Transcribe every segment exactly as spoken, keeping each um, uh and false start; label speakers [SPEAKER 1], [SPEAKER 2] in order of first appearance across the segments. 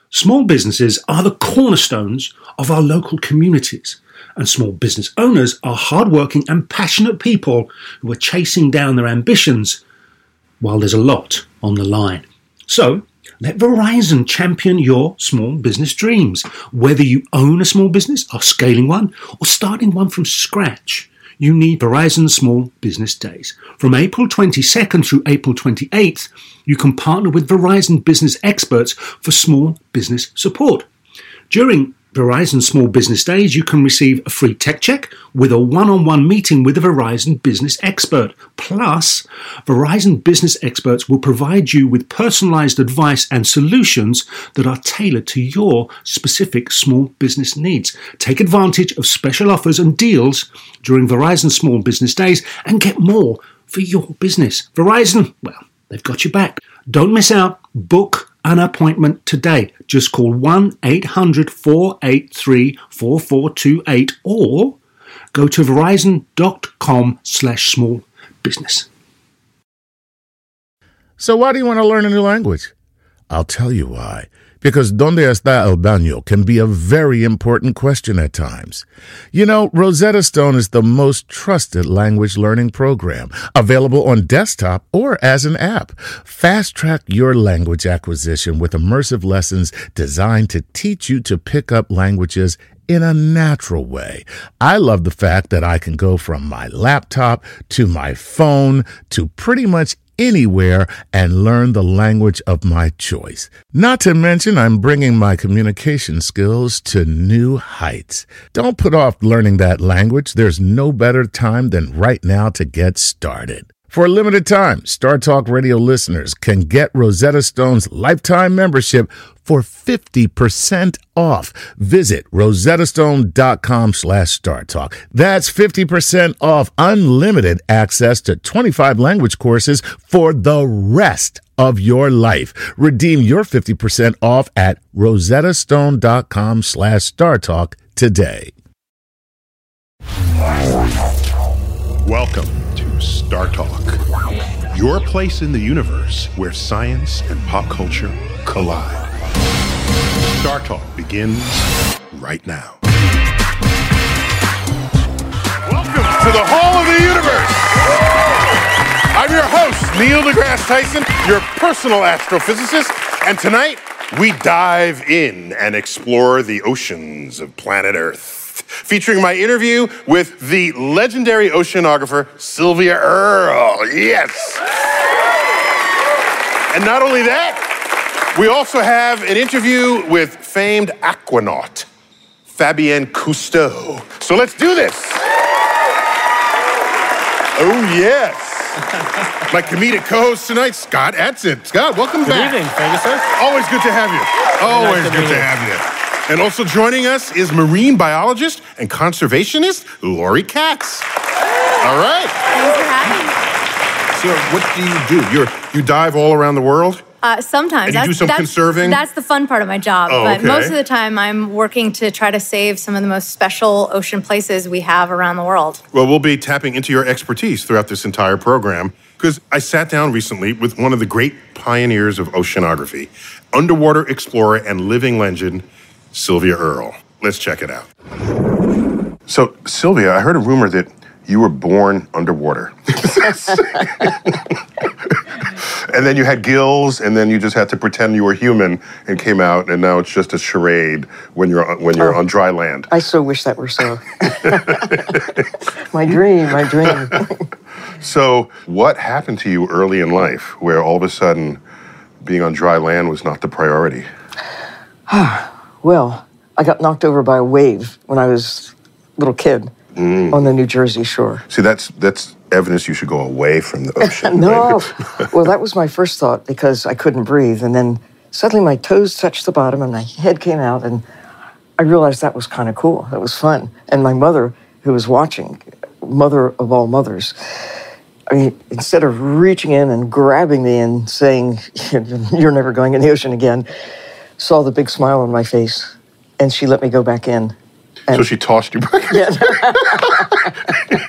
[SPEAKER 1] Small businesses are the cornerstones of our local communities, and small business owners are hardworking and passionate people who are chasing down their ambitions while there's a lot on the line. So, let Verizon champion your small business dreams. Whether you own a small business, are scaling one, or starting one from scratch, you need Verizon Small Business Days. From April twenty-second through April twenty-eighth, you can partner with Verizon business experts for small business support. During Verizon Small Business Days, you can receive a free tech check with a one-on-one meeting with a Verizon business expert. Plus, Verizon business experts will provide you with personalized advice and solutions that are tailored to your specific small business needs. Take advantage of special offers and deals during Verizon Small Business Days and get more for your business. Verizon, well, they've got your back. Don't miss out. Book an appointment today. Just call one eight hundred four eight three four four two eight or go to verizon.com slash small business.
[SPEAKER 2] So why do you want to learn a new language? I'll tell you why. Because ¿Dónde está el baño? Can be a very important question at times. You know, Rosetta Stone is the most trusted language learning program, available on desktop or as an app. Fast-track your language acquisition with immersive lessons designed to teach you to pick up languages in a natural way. I love the fact that I can go from my laptop to my phone to pretty much anywhere and learn the language of my choice. Not to mention, I'm bringing my communication skills to new heights. Don't put off learning that language. There's no better time than right now to get started. For a limited time, Star Talk Radio listeners can get Rosetta Stone's lifetime membership for fifty percent off. Visit rosettastone.com slash StarTalk. That's fifty percent off unlimited access to twenty-five language courses for the rest of your life. Redeem your fifty percent off at rosettastone.com slash StarTalk today.
[SPEAKER 3] Welcome to Star Talk, your place in the universe where science and pop culture collide. Star Talk begins right now. Welcome to the Hall of the Universe. I'm your host, Neil deGrasse Tyson, your personal astrophysicist, and tonight we dive in and explore the oceans of planet Earth. Featuring my interview with the legendary oceanographer, Sylvia Earle. Yes! And not only that, we also have an interview with famed aquanaut, Fabienne Cousteau. So let's do this. Oh, yes. My comedic co-host tonight, Scott Adsit. Scott, welcome
[SPEAKER 4] good
[SPEAKER 3] back.
[SPEAKER 4] Good evening. Thank you, sir.
[SPEAKER 3] Always good to have you. Always nice good to have you. And also joining us is marine biologist and conservationist, Lori Katz. All right.
[SPEAKER 5] Thanks for having me.
[SPEAKER 3] So what do you do? You're, you dive all around the world?
[SPEAKER 5] Uh, sometimes.
[SPEAKER 3] And you
[SPEAKER 5] that's,
[SPEAKER 3] do some
[SPEAKER 5] that's,
[SPEAKER 3] conserving?
[SPEAKER 5] That's the fun part of my job.
[SPEAKER 3] Oh,
[SPEAKER 5] but
[SPEAKER 3] okay.
[SPEAKER 5] most of the time, I'm working to try to save some of the most special ocean places we have around the world.
[SPEAKER 3] Well, we'll be tapping into your expertise throughout this entire program, because I sat down recently with one of the great pioneers of oceanography, underwater explorer and living legend, Sylvia Earle. Let's check it out. So, Sylvia, I heard a rumor that you were born underwater. And then you had gills, and then you just had to pretend you were human and came out, and now it's just a charade when you're when you're oh, on dry land.
[SPEAKER 6] I so wish that were so. My dream, my dream.
[SPEAKER 3] So, what happened to you early in life where all of a sudden being on dry land was not the priority?
[SPEAKER 6] Well, I got knocked over by a wave when I was a little kid mm. on the New Jersey shore.
[SPEAKER 3] See, that's that's evidence you should go away from the ocean.
[SPEAKER 6] No. Well, that was my first thought because I couldn't breathe. And then suddenly my toes touched the bottom and my head came out. And I realized that was kind of cool. That was fun. And my mother, who was watching, mother of all mothers, I mean, instead of reaching in and grabbing me and saying, you're never going in the ocean again, saw the big smile on my face, and she let me go back in. And
[SPEAKER 3] so she tossed you back in?
[SPEAKER 6] Yeah.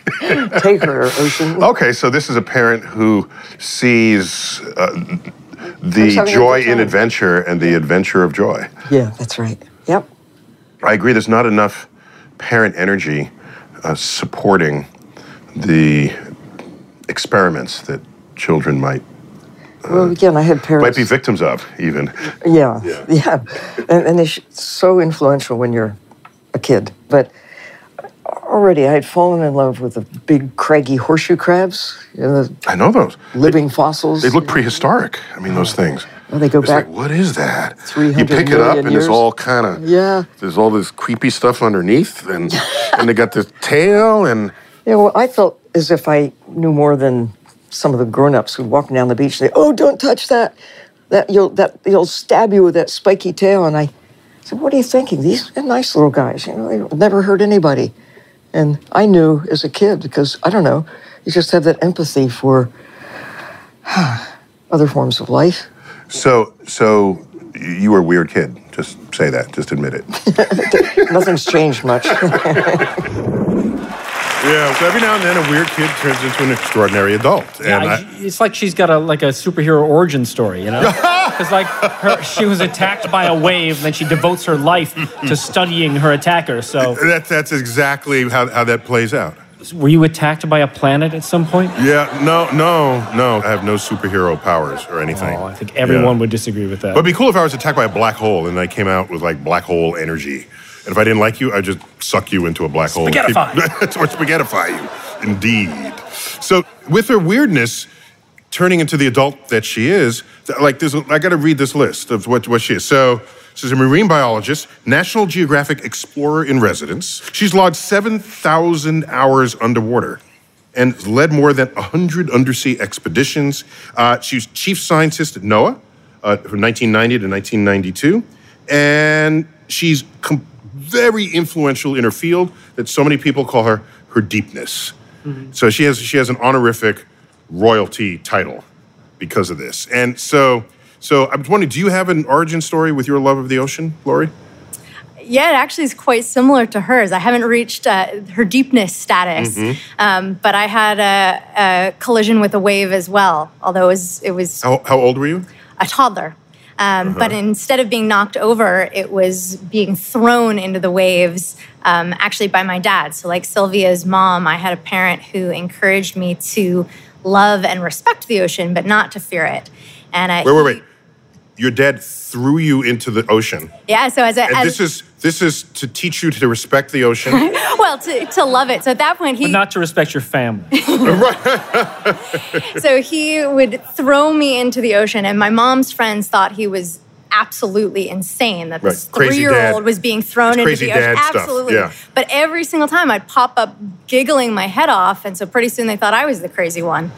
[SPEAKER 6] Take her, ocean.
[SPEAKER 3] Okay, so this is a parent who sees uh, The
[SPEAKER 6] having a
[SPEAKER 3] joy
[SPEAKER 6] good
[SPEAKER 3] in
[SPEAKER 6] time.
[SPEAKER 3] adventure and the adventure of joy.
[SPEAKER 6] Yeah, that's right. Yep.
[SPEAKER 3] I agree. There's not enough parent energy uh, supporting the experiments that children might
[SPEAKER 6] Well, again, I had parents.
[SPEAKER 3] might be victims of, even.
[SPEAKER 6] Yeah,
[SPEAKER 3] Yeah.
[SPEAKER 6] yeah, and, and it's so influential when you're a kid. But already, I had fallen in love with the big, craggy horseshoe crabs, you know, the
[SPEAKER 3] I know those.
[SPEAKER 6] living fossils.
[SPEAKER 3] They look prehistoric. I mean, those things.
[SPEAKER 6] Well, they go
[SPEAKER 3] It's
[SPEAKER 6] back.
[SPEAKER 3] like, what is that?
[SPEAKER 6] three
[SPEAKER 3] You
[SPEAKER 6] hundred
[SPEAKER 3] pick it up,
[SPEAKER 6] million
[SPEAKER 3] and it's
[SPEAKER 6] years.
[SPEAKER 3] all kind of
[SPEAKER 6] Yeah.
[SPEAKER 3] There's all this creepy stuff underneath, and and they got this tail, and
[SPEAKER 6] Yeah, well, I felt as if I knew more than some of the grown-ups who'd walk down the beach and say, "Oh, don't touch that! That you'll that you'll stab you with that spiky tail." And I said, "What are you thinking? These are nice little guys. You know, they'll never hurt anybody." And I knew as a kid because I don't know, you just have that empathy for other forms of life.
[SPEAKER 3] so so you were a weird kid. Just say that. Just admit it.
[SPEAKER 6] Nothing's changed much.
[SPEAKER 3] Yeah. So every now and then, a weird kid turns into an extraordinary adult,
[SPEAKER 4] Yeah,
[SPEAKER 3] and I,
[SPEAKER 4] I- it's like she's got a like a superhero origin story, you know? Because like her, she was attacked by a wave, and then she devotes her life to studying her attacker. So,
[SPEAKER 3] that, that's exactly how, how that plays out.
[SPEAKER 4] were you attacked by a planet at some point?
[SPEAKER 3] Yeah, no, no, no. I have no superhero powers or anything.
[SPEAKER 4] Oh, I think everyone
[SPEAKER 3] Yeah.
[SPEAKER 4] would disagree with that.
[SPEAKER 3] But it'd be cool if I was attacked by a black hole and I came out with like black hole energy. And if I didn't like you, I'd just suck you into a black hole. and keep-
[SPEAKER 4] Spaghettify.
[SPEAKER 3] or spaghettify you, indeed. So with her weirdness turning into the adult that she is, th- like there's, a- I got to read this list of what, what she is. So she's a marine biologist, National Geographic Explorer in residence. She's logged seven thousand hours underwater and led more than one hundred undersea expeditions. Uh, she was chief scientist at NOAA uh, from nineteen ninety to nineteen ninety-two. And she's com- very influential in her field that so many people call her her deepness. So she has she has an honorific royalty title because of this. And so so I was wondering, do you have an origin story with your love of the ocean, Lori?
[SPEAKER 5] Yeah, it actually is quite similar to hers. I haven't reached uh, her deepness status, um, but I had a, a collision with a wave as well, although it was, it was
[SPEAKER 3] How, how old were you?
[SPEAKER 5] a toddler. Um, But instead of being knocked over, it was being thrown into the waves, um, actually by my dad. So like Sylvia's mom, I had a parent who encouraged me to love and respect the ocean, but not to fear it. And I,
[SPEAKER 3] Wait, wait, wait. Your dad threw you into the ocean.
[SPEAKER 5] Yeah, so as a,
[SPEAKER 3] And
[SPEAKER 5] as,
[SPEAKER 3] this is this is to teach you to respect the ocean.
[SPEAKER 5] well, to, to love it. So at that point, he
[SPEAKER 4] but not to respect your family.
[SPEAKER 5] So he would throw me into the ocean, and my mom's friends thought he was absolutely insane that this
[SPEAKER 3] Right, crazy dad.
[SPEAKER 5] three-year-old was being thrown
[SPEAKER 3] It's
[SPEAKER 5] into
[SPEAKER 3] crazy
[SPEAKER 5] the ocean.
[SPEAKER 3] dad stuff,
[SPEAKER 5] Absolutely.
[SPEAKER 3] yeah.
[SPEAKER 5] But every single time I'd pop up giggling my head off, and so pretty soon they thought I was the crazy one.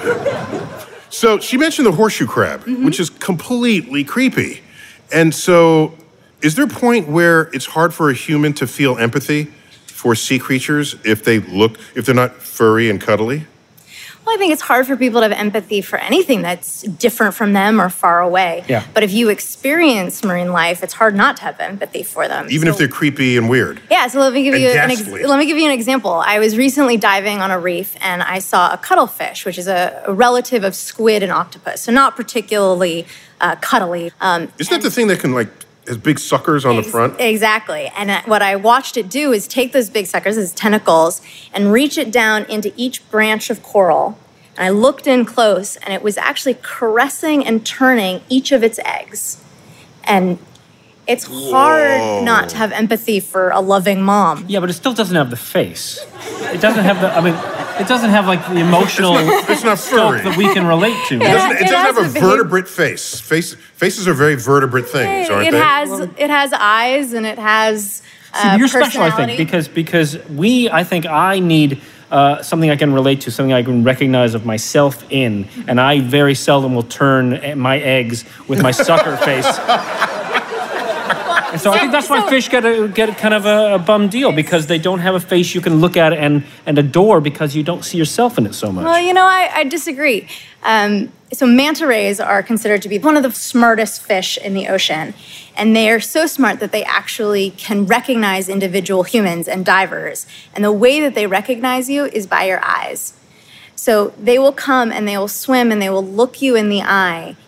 [SPEAKER 3] So she mentioned the horseshoe crab, which is completely creepy. And so is there a point where it's hard for a human to feel empathy for sea creatures if they look, if they're not furry and cuddly?
[SPEAKER 5] Well, I think it's hard for people to have empathy for anything that's different from them or far away.
[SPEAKER 4] Yeah.
[SPEAKER 5] But if you experience marine life, it's hard not to have empathy for them.
[SPEAKER 3] Even if
[SPEAKER 5] So-
[SPEAKER 3] they're creepy and weird.
[SPEAKER 5] Yeah, so let me give
[SPEAKER 3] And
[SPEAKER 5] you an ex-
[SPEAKER 3] ghastly.
[SPEAKER 5] let me give you an example. I was recently diving on a reef and I saw a cuttlefish, which is a, a relative of squid and octopus, so not particularly uh, cuddly. Um,
[SPEAKER 3] Isn't that the thing that can like, has big suckers on the
[SPEAKER 5] Ex-
[SPEAKER 3] front?
[SPEAKER 5] Exactly. And uh, what I watched it do is take those big suckers, those tentacles, and reach it down into each branch of coral. And I looked in close, and it was actually caressing and turning each of its eggs. And it's hard not to have empathy for a loving mom.
[SPEAKER 4] Yeah, but it still doesn't have the face. It doesn't have the, I mean, it doesn't have like the emotional
[SPEAKER 3] It's not
[SPEAKER 4] scope
[SPEAKER 3] furry.
[SPEAKER 4] that we can relate to.
[SPEAKER 3] It doesn't, it
[SPEAKER 5] It
[SPEAKER 3] doesn't
[SPEAKER 5] has
[SPEAKER 3] have a
[SPEAKER 5] to behave-
[SPEAKER 3] vertebrate face. face. Faces are very vertebrate things, aren't
[SPEAKER 5] It
[SPEAKER 3] they?
[SPEAKER 5] has it has eyes and it has uh,
[SPEAKER 4] See, you're special, I think,
[SPEAKER 5] personality.
[SPEAKER 4] because because we, I think, I need uh, something I can relate to, something I can recognize of myself in, and I very seldom will turn my eggs with my sucker face. And so I think that's why
[SPEAKER 5] So-
[SPEAKER 4] fish get a get kind of a, a bum deal, because they don't have a face you can look at and and adore, because you don't see yourself in it so much.
[SPEAKER 5] Well, you know, I, I disagree. Um, so manta rays are considered to be one of the smartest fish in the ocean. And they are so smart that they actually can recognize individual humans and divers. And the way that they recognize you is by your eyes. So they will come and they will swim and they will look you in the eye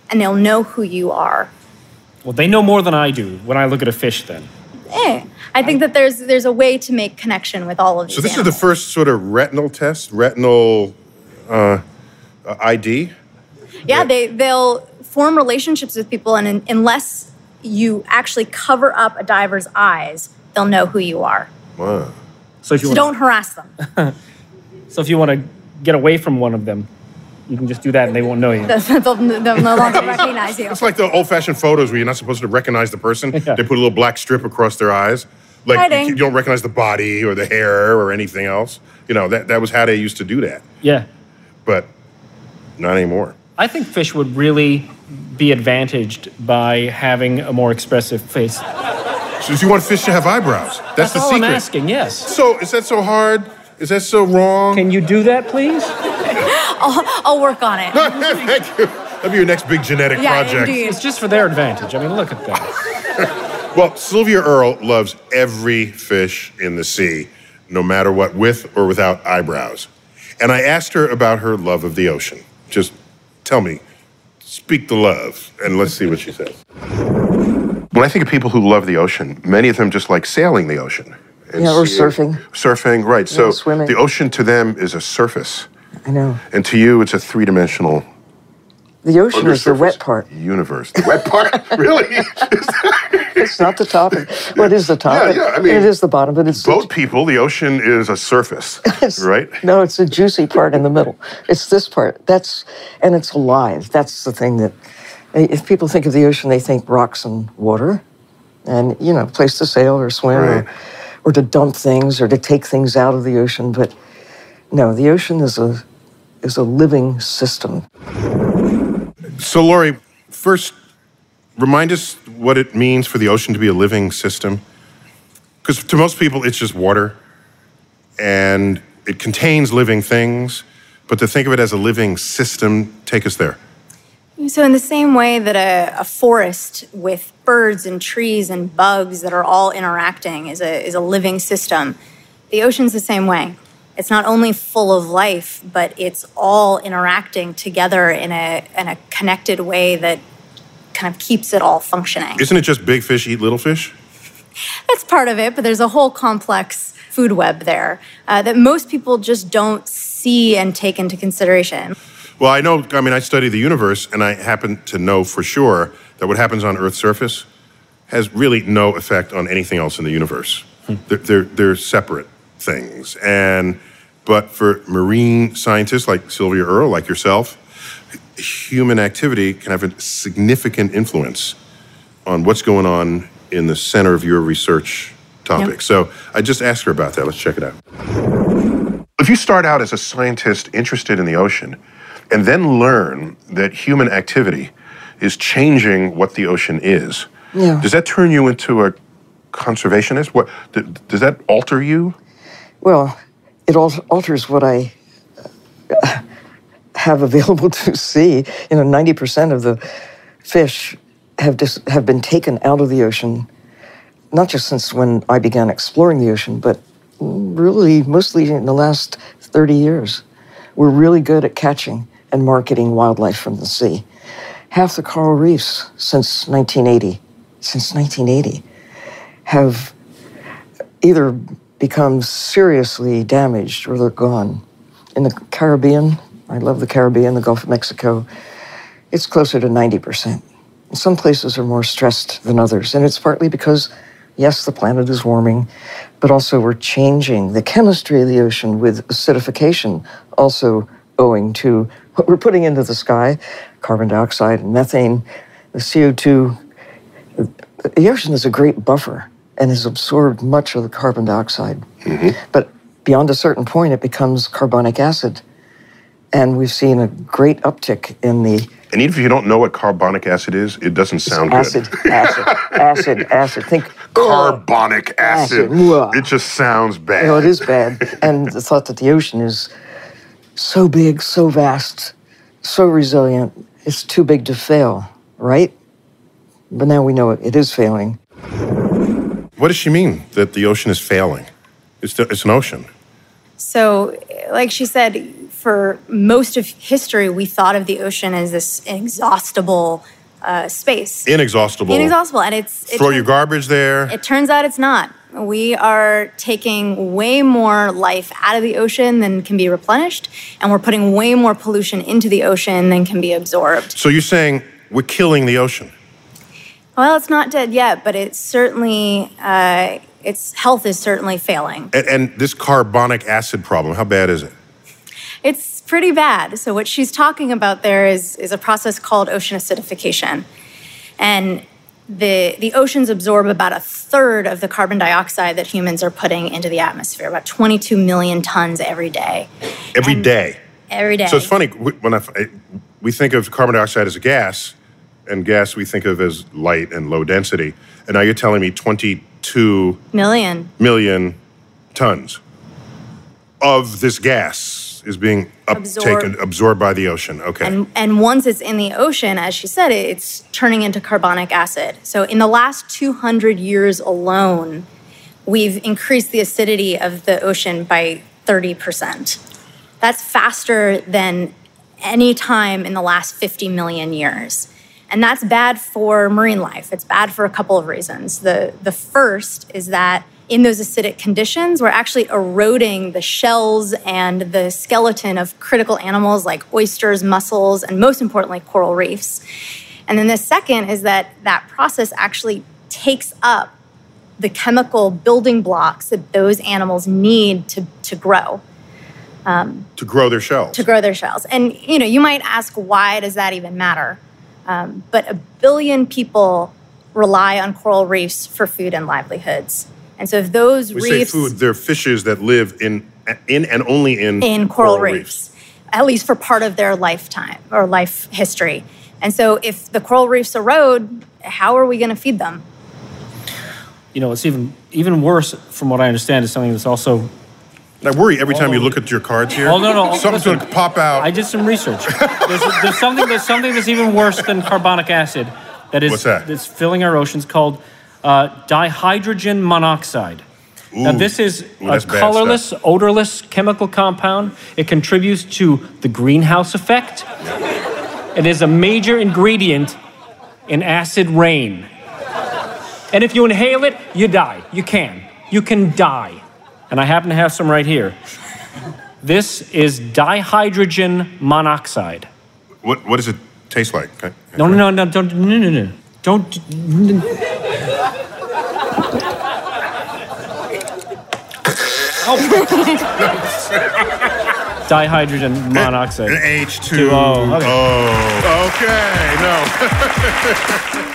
[SPEAKER 5] and they'll know who you are.
[SPEAKER 4] Well, they know more than I do when I look at a fish then.
[SPEAKER 5] Eh, I think that there's there's a way to make connection with all of these
[SPEAKER 3] So this
[SPEAKER 5] animals.
[SPEAKER 3] is the first sort of retinal test, retinal uh, uh, I D?
[SPEAKER 5] Yeah, they, they'll form relationships with people, and in, unless you actually cover up a diver's eyes, they'll know who you are.
[SPEAKER 3] Wow.
[SPEAKER 4] So if you
[SPEAKER 5] So
[SPEAKER 4] want,
[SPEAKER 5] don't harass them.
[SPEAKER 4] so if you want to get away from one of them, you can just do that and they won't know you.
[SPEAKER 5] they'll, they'll no longer recognize you.
[SPEAKER 3] It's like the old-fashioned photos where you're not supposed to recognize the person.
[SPEAKER 4] Yeah.
[SPEAKER 3] They put a little black strip across their eyes. Like
[SPEAKER 5] Hiding.
[SPEAKER 3] you don't recognize the body or the hair or anything else. You know, that, that was how they used to do that.
[SPEAKER 4] Yeah.
[SPEAKER 3] But not anymore.
[SPEAKER 4] I think fish would really be advantaged by having a more expressive face.
[SPEAKER 3] So if you want fish to have eyebrows, that's,
[SPEAKER 4] That's
[SPEAKER 3] the
[SPEAKER 4] all
[SPEAKER 3] secret.
[SPEAKER 4] I'm asking, yes.
[SPEAKER 3] So is that so hard? Is that so wrong?
[SPEAKER 4] Can you do that, please?
[SPEAKER 5] I'll, I'll work on it.
[SPEAKER 3] Thank you. That'll be your next big genetic
[SPEAKER 5] Yeah,
[SPEAKER 3] project.
[SPEAKER 5] indeed.
[SPEAKER 4] It's just for their advantage. I mean, look at that.
[SPEAKER 3] Well, Sylvia Earle loves every fish in the sea, no matter what, with or without eyebrows. And I asked her about her love of the ocean. Just tell me, speak the love, and let's see what she says. When I think of people who love the ocean, many of them just like sailing the ocean. and
[SPEAKER 6] Yeah, or
[SPEAKER 3] seeing-
[SPEAKER 6] surfing.
[SPEAKER 3] Surfing, right. So
[SPEAKER 6] Yeah, swimming.
[SPEAKER 3] the ocean to them is a surface,
[SPEAKER 6] I know.
[SPEAKER 3] and to you, it's a three-dimensional
[SPEAKER 6] The ocean is the
[SPEAKER 3] undersurface
[SPEAKER 6] wet part.
[SPEAKER 3] universe. The wet part? Really?
[SPEAKER 6] It's not the top. Well, it is the top.
[SPEAKER 3] Yeah, yeah, I mean,
[SPEAKER 6] it is the bottom, but it's
[SPEAKER 3] Boat people, the ocean is a surface,
[SPEAKER 6] it's-
[SPEAKER 3] right?
[SPEAKER 6] No, it's the juicy part in the middle. It's this part. That's and it's alive. That's the thing that if people think of the ocean, they think rocks and water, and you know, place to sail or swim,
[SPEAKER 3] Right.
[SPEAKER 6] or, or to dump things or to take things out of the ocean. But no, the ocean is a is a living system.
[SPEAKER 3] So, Lori, first, remind us what it means for the ocean to be a living system. Because to most people, it's just water, and it contains living things. But to think of it as a living system, take us there.
[SPEAKER 5] So in the same way that a, a forest with birds and trees and bugs that are all interacting is a, is a living system, the ocean's the same way. It's not only full of life, but it's all interacting together in a, in a connected way that kind of keeps it all functioning.
[SPEAKER 3] Isn't it just big fish eat little fish?
[SPEAKER 5] That's part of it, but there's a whole complex food web there uh, that most people just don't see and take into consideration.
[SPEAKER 3] Well, I know, I mean, I study the universe, and I happen to know for sure that what happens on Earth's surface has really no effect on anything else in the universe.
[SPEAKER 4] Hmm.
[SPEAKER 3] They're, they're, they're separate things. And, but for marine scientists like Sylvia Earle, like yourself, human activity can have a significant influence on what's going on in the center of your research topic.
[SPEAKER 5] Yep.
[SPEAKER 3] So I just asked her about that. Let's check it out. If you start out as a scientist interested in the ocean and then learn that human activity is changing what the ocean is,
[SPEAKER 6] Yeah.
[SPEAKER 3] does that turn you into a conservationist? What th- does that alter you?
[SPEAKER 6] Well, it al- alters what I uh, have available to see. You know, ninety percent of the fish have dis- have been taken out of the ocean, not just since when I began exploring the ocean, but really mostly in the last thirty years. We're really good at catching and marketing wildlife from the sea. Half the coral reefs since nineteen eighty, since nineteen eighty, have either become seriously damaged or they're gone. In the Caribbean, I love the Caribbean, the Gulf of Mexico, it's closer to ninety percent. Some places are more stressed than others, and it's partly because, yes, the planet is warming, but also we're changing the chemistry of the ocean with acidification, also owing to what we're putting into the sky, carbon dioxide and methane, the C O two. The ocean is a great buffer and has absorbed much of the carbon dioxide. But beyond a certain point, it becomes carbonic acid. And we've seen a great uptick in the
[SPEAKER 3] And even if you don't know what carbonic acid is, it doesn't sound
[SPEAKER 6] acid,
[SPEAKER 3] good.
[SPEAKER 6] acid, acid, acid. Think
[SPEAKER 3] Carbonic acid.
[SPEAKER 6] Acid. Mwah.
[SPEAKER 3] It just sounds bad.
[SPEAKER 6] You know, it is bad. And the thought that the ocean is so big, so vast, so resilient, it's too big to fail, right? But now we know it, it is failing.
[SPEAKER 3] What does she mean that the ocean is failing? It's, the, it's an ocean.
[SPEAKER 5] So, like she said, for most of history, we thought of the ocean as this inexhaustible uh, space.
[SPEAKER 3] Inexhaustible.
[SPEAKER 5] Inexhaustible. And it's... It
[SPEAKER 3] Throw your garbage there.
[SPEAKER 5] It turns out it's not. We are taking way more life out of the ocean than can be replenished, and we're putting way more pollution into the ocean than can be absorbed.
[SPEAKER 3] So you're saying we're killing the ocean?
[SPEAKER 5] Well, it's not dead yet, but it's certainly, uh, its health is certainly failing.
[SPEAKER 3] And, and this carbonic acid problem, how bad is it?
[SPEAKER 5] It's pretty bad. So what she's talking about there is, is a process called ocean acidification. And the, the oceans absorb about a third of the carbon dioxide that humans are putting into the atmosphere, about twenty-two million tons every day.
[SPEAKER 3] Every
[SPEAKER 5] and
[SPEAKER 3] day?
[SPEAKER 5] Every day.
[SPEAKER 3] So it's funny, when I, we think of carbon dioxide as a gas, and gas we think of as light and low density. And now you're telling me twenty-two
[SPEAKER 5] million
[SPEAKER 3] million tons of this gas is being
[SPEAKER 5] Absorbed.
[SPEAKER 3] uptaken, absorbed by the ocean. Okay.
[SPEAKER 5] And, and once it's in the ocean, as she said, it's turning into carbonic acid. So in the last two hundred years alone, we've increased the acidity of the ocean by thirty percent. That's faster than any time in the last fifty million years. And that's bad for marine life. It's bad for a couple of reasons. The, the first is that in those acidic conditions, we're actually eroding the shells and the skeleton of critical animals like oysters, mussels, and most importantly, coral reefs. And then the second is that that process actually takes up the chemical building blocks that those animals need to, to grow. Um,
[SPEAKER 3] to grow their shells.
[SPEAKER 5] To grow their shells. And, you know, you might ask, why does that even matter? Um, but a billion people rely on coral reefs for food and livelihoods. And so if those
[SPEAKER 3] we
[SPEAKER 5] reefs...
[SPEAKER 3] say food, they're fishes that live in in and only in,
[SPEAKER 5] in coral,
[SPEAKER 3] coral
[SPEAKER 5] reefs,
[SPEAKER 3] reefs,
[SPEAKER 5] at least for part of their lifetime or life history. And so if the coral reefs erode, how are we going to feed them?
[SPEAKER 4] You know, it's even even worse, from what I understand, is something that's also...
[SPEAKER 3] I worry every time you look at your cards here.
[SPEAKER 4] Oh, no, no.
[SPEAKER 3] Something's
[SPEAKER 4] listen,
[SPEAKER 3] going to pop out.
[SPEAKER 4] I did some research. There's, there's, something, there's something that's even worse than carbonic acid that is
[SPEAKER 3] What's that?
[SPEAKER 4] that's filling our oceans called uh, dihydrogen monoxide.
[SPEAKER 3] Ooh.
[SPEAKER 4] Now, this is
[SPEAKER 3] Ooh,
[SPEAKER 4] a
[SPEAKER 3] that's bad
[SPEAKER 4] colorless,
[SPEAKER 3] stuff.
[SPEAKER 4] odorless chemical compound. It contributes to the greenhouse effect. It is a major ingredient in acid rain. And if you inhale it, you die. You can. You can die. And I happen to have some right here. This is dihydrogen monoxide.
[SPEAKER 3] What what does it taste like? Okay.
[SPEAKER 4] No, no, no, no, don't, no, no, no. Don't. Dihydrogen monoxide.
[SPEAKER 3] An H two
[SPEAKER 4] Two O. Okay.
[SPEAKER 3] Oh. Okay, no.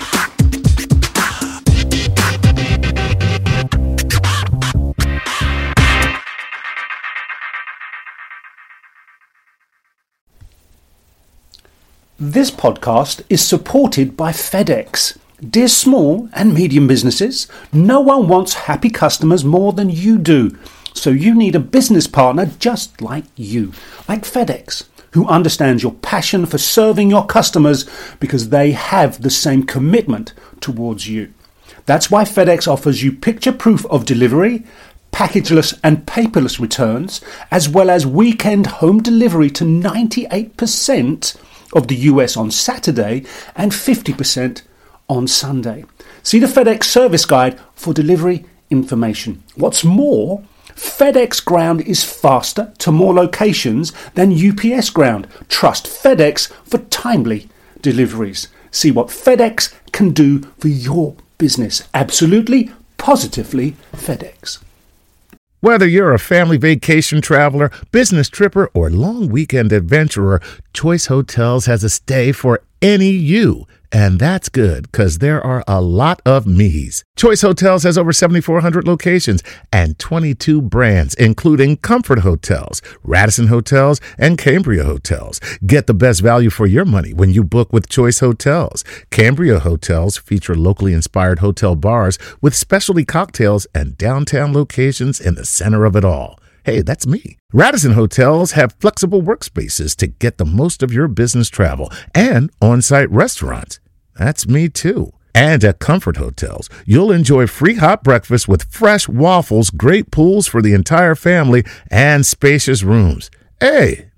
[SPEAKER 1] This podcast is supported by FedEx. Dear small and medium businesses, no one wants happy customers more than you do. So you need a business partner just like you, like FedEx, who understands your passion for serving your customers because they have the same commitment towards you. That's why FedEx offers you picture proof of delivery, packageless and paperless returns, as well as weekend home delivery to ninety-eight percent of the U S on Saturday and fifty percent on Sunday. See the FedEx service guide for delivery information. What's more, FedEx Ground is faster to more locations than U P S Ground. Trust FedEx for timely deliveries. See what FedEx can do for your business. Absolutely, positively FedEx.
[SPEAKER 2] Whether you're a family vacation traveler, business tripper, or long weekend adventurer, Choice Hotels has a stay for any you. And that's good, because there are a lot of me's. Choice Hotels has over seventy-four hundred locations and twenty-two brands, including Comfort Hotels, Radisson Hotels, and Cambria Hotels. Get the best value for your money when you book with Choice Hotels. Cambria Hotels feature locally inspired hotel bars with specialty cocktails and downtown locations in the center of it all. Hey, that's me. Radisson Hotels have flexible workspaces to get the most of your business travel and on-site restaurants. That's me too. And at Comfort Hotels, you'll enjoy free hot breakfast with fresh waffles, great pools for the entire family, and spacious rooms. Hey,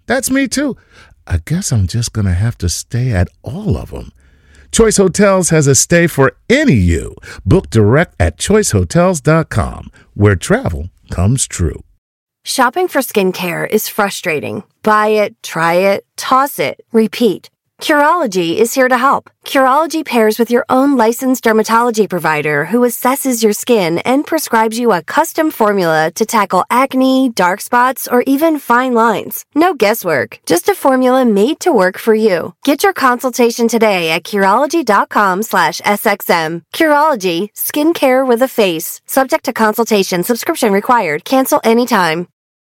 [SPEAKER 2] That's me too. I guess I'm just going to have to stay at all of them. Choice Hotels has a stay for any you. Book direct at choice hotels dot com, where travel comes true.
[SPEAKER 7] Shopping for skincare is frustrating. Buy it, try it, toss it, repeat. Curology is here to help. Curology pairs with your own licensed dermatology provider who assesses your skin and prescribes you a custom formula to tackle acne, dark spots, or even fine lines. No guesswork, just a formula made to work for you. Get your consultation today at Curology.com slash SXM. Curology, skincare with a face. Subject to consultation, subscription required. Cancel anytime.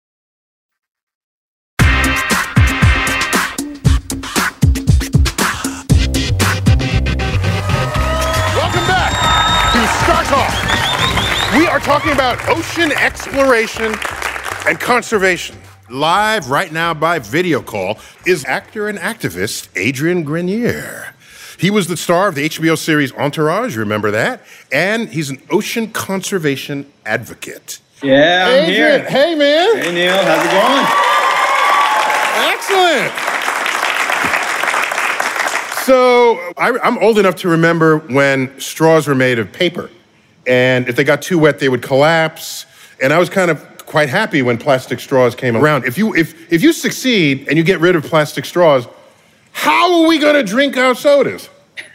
[SPEAKER 3] Star Talk. We are talking about ocean exploration and conservation. Live right now by video call is actor and activist Adrian Grenier. He was the star of the H B O series Entourage, remember that? And he's an ocean conservation advocate.
[SPEAKER 8] Yeah, I'm
[SPEAKER 3] Adrian,
[SPEAKER 8] here.
[SPEAKER 3] hey, man.
[SPEAKER 8] Hey, Neil. How's it going?
[SPEAKER 3] Excellent. So I, I'm old enough to remember when straws were made of paper. And if they got too wet, they would collapse. And I was kind of quite happy when plastic straws came around. If you, if, if you succeed and you get rid of plastic straws, how are we going to drink our sodas?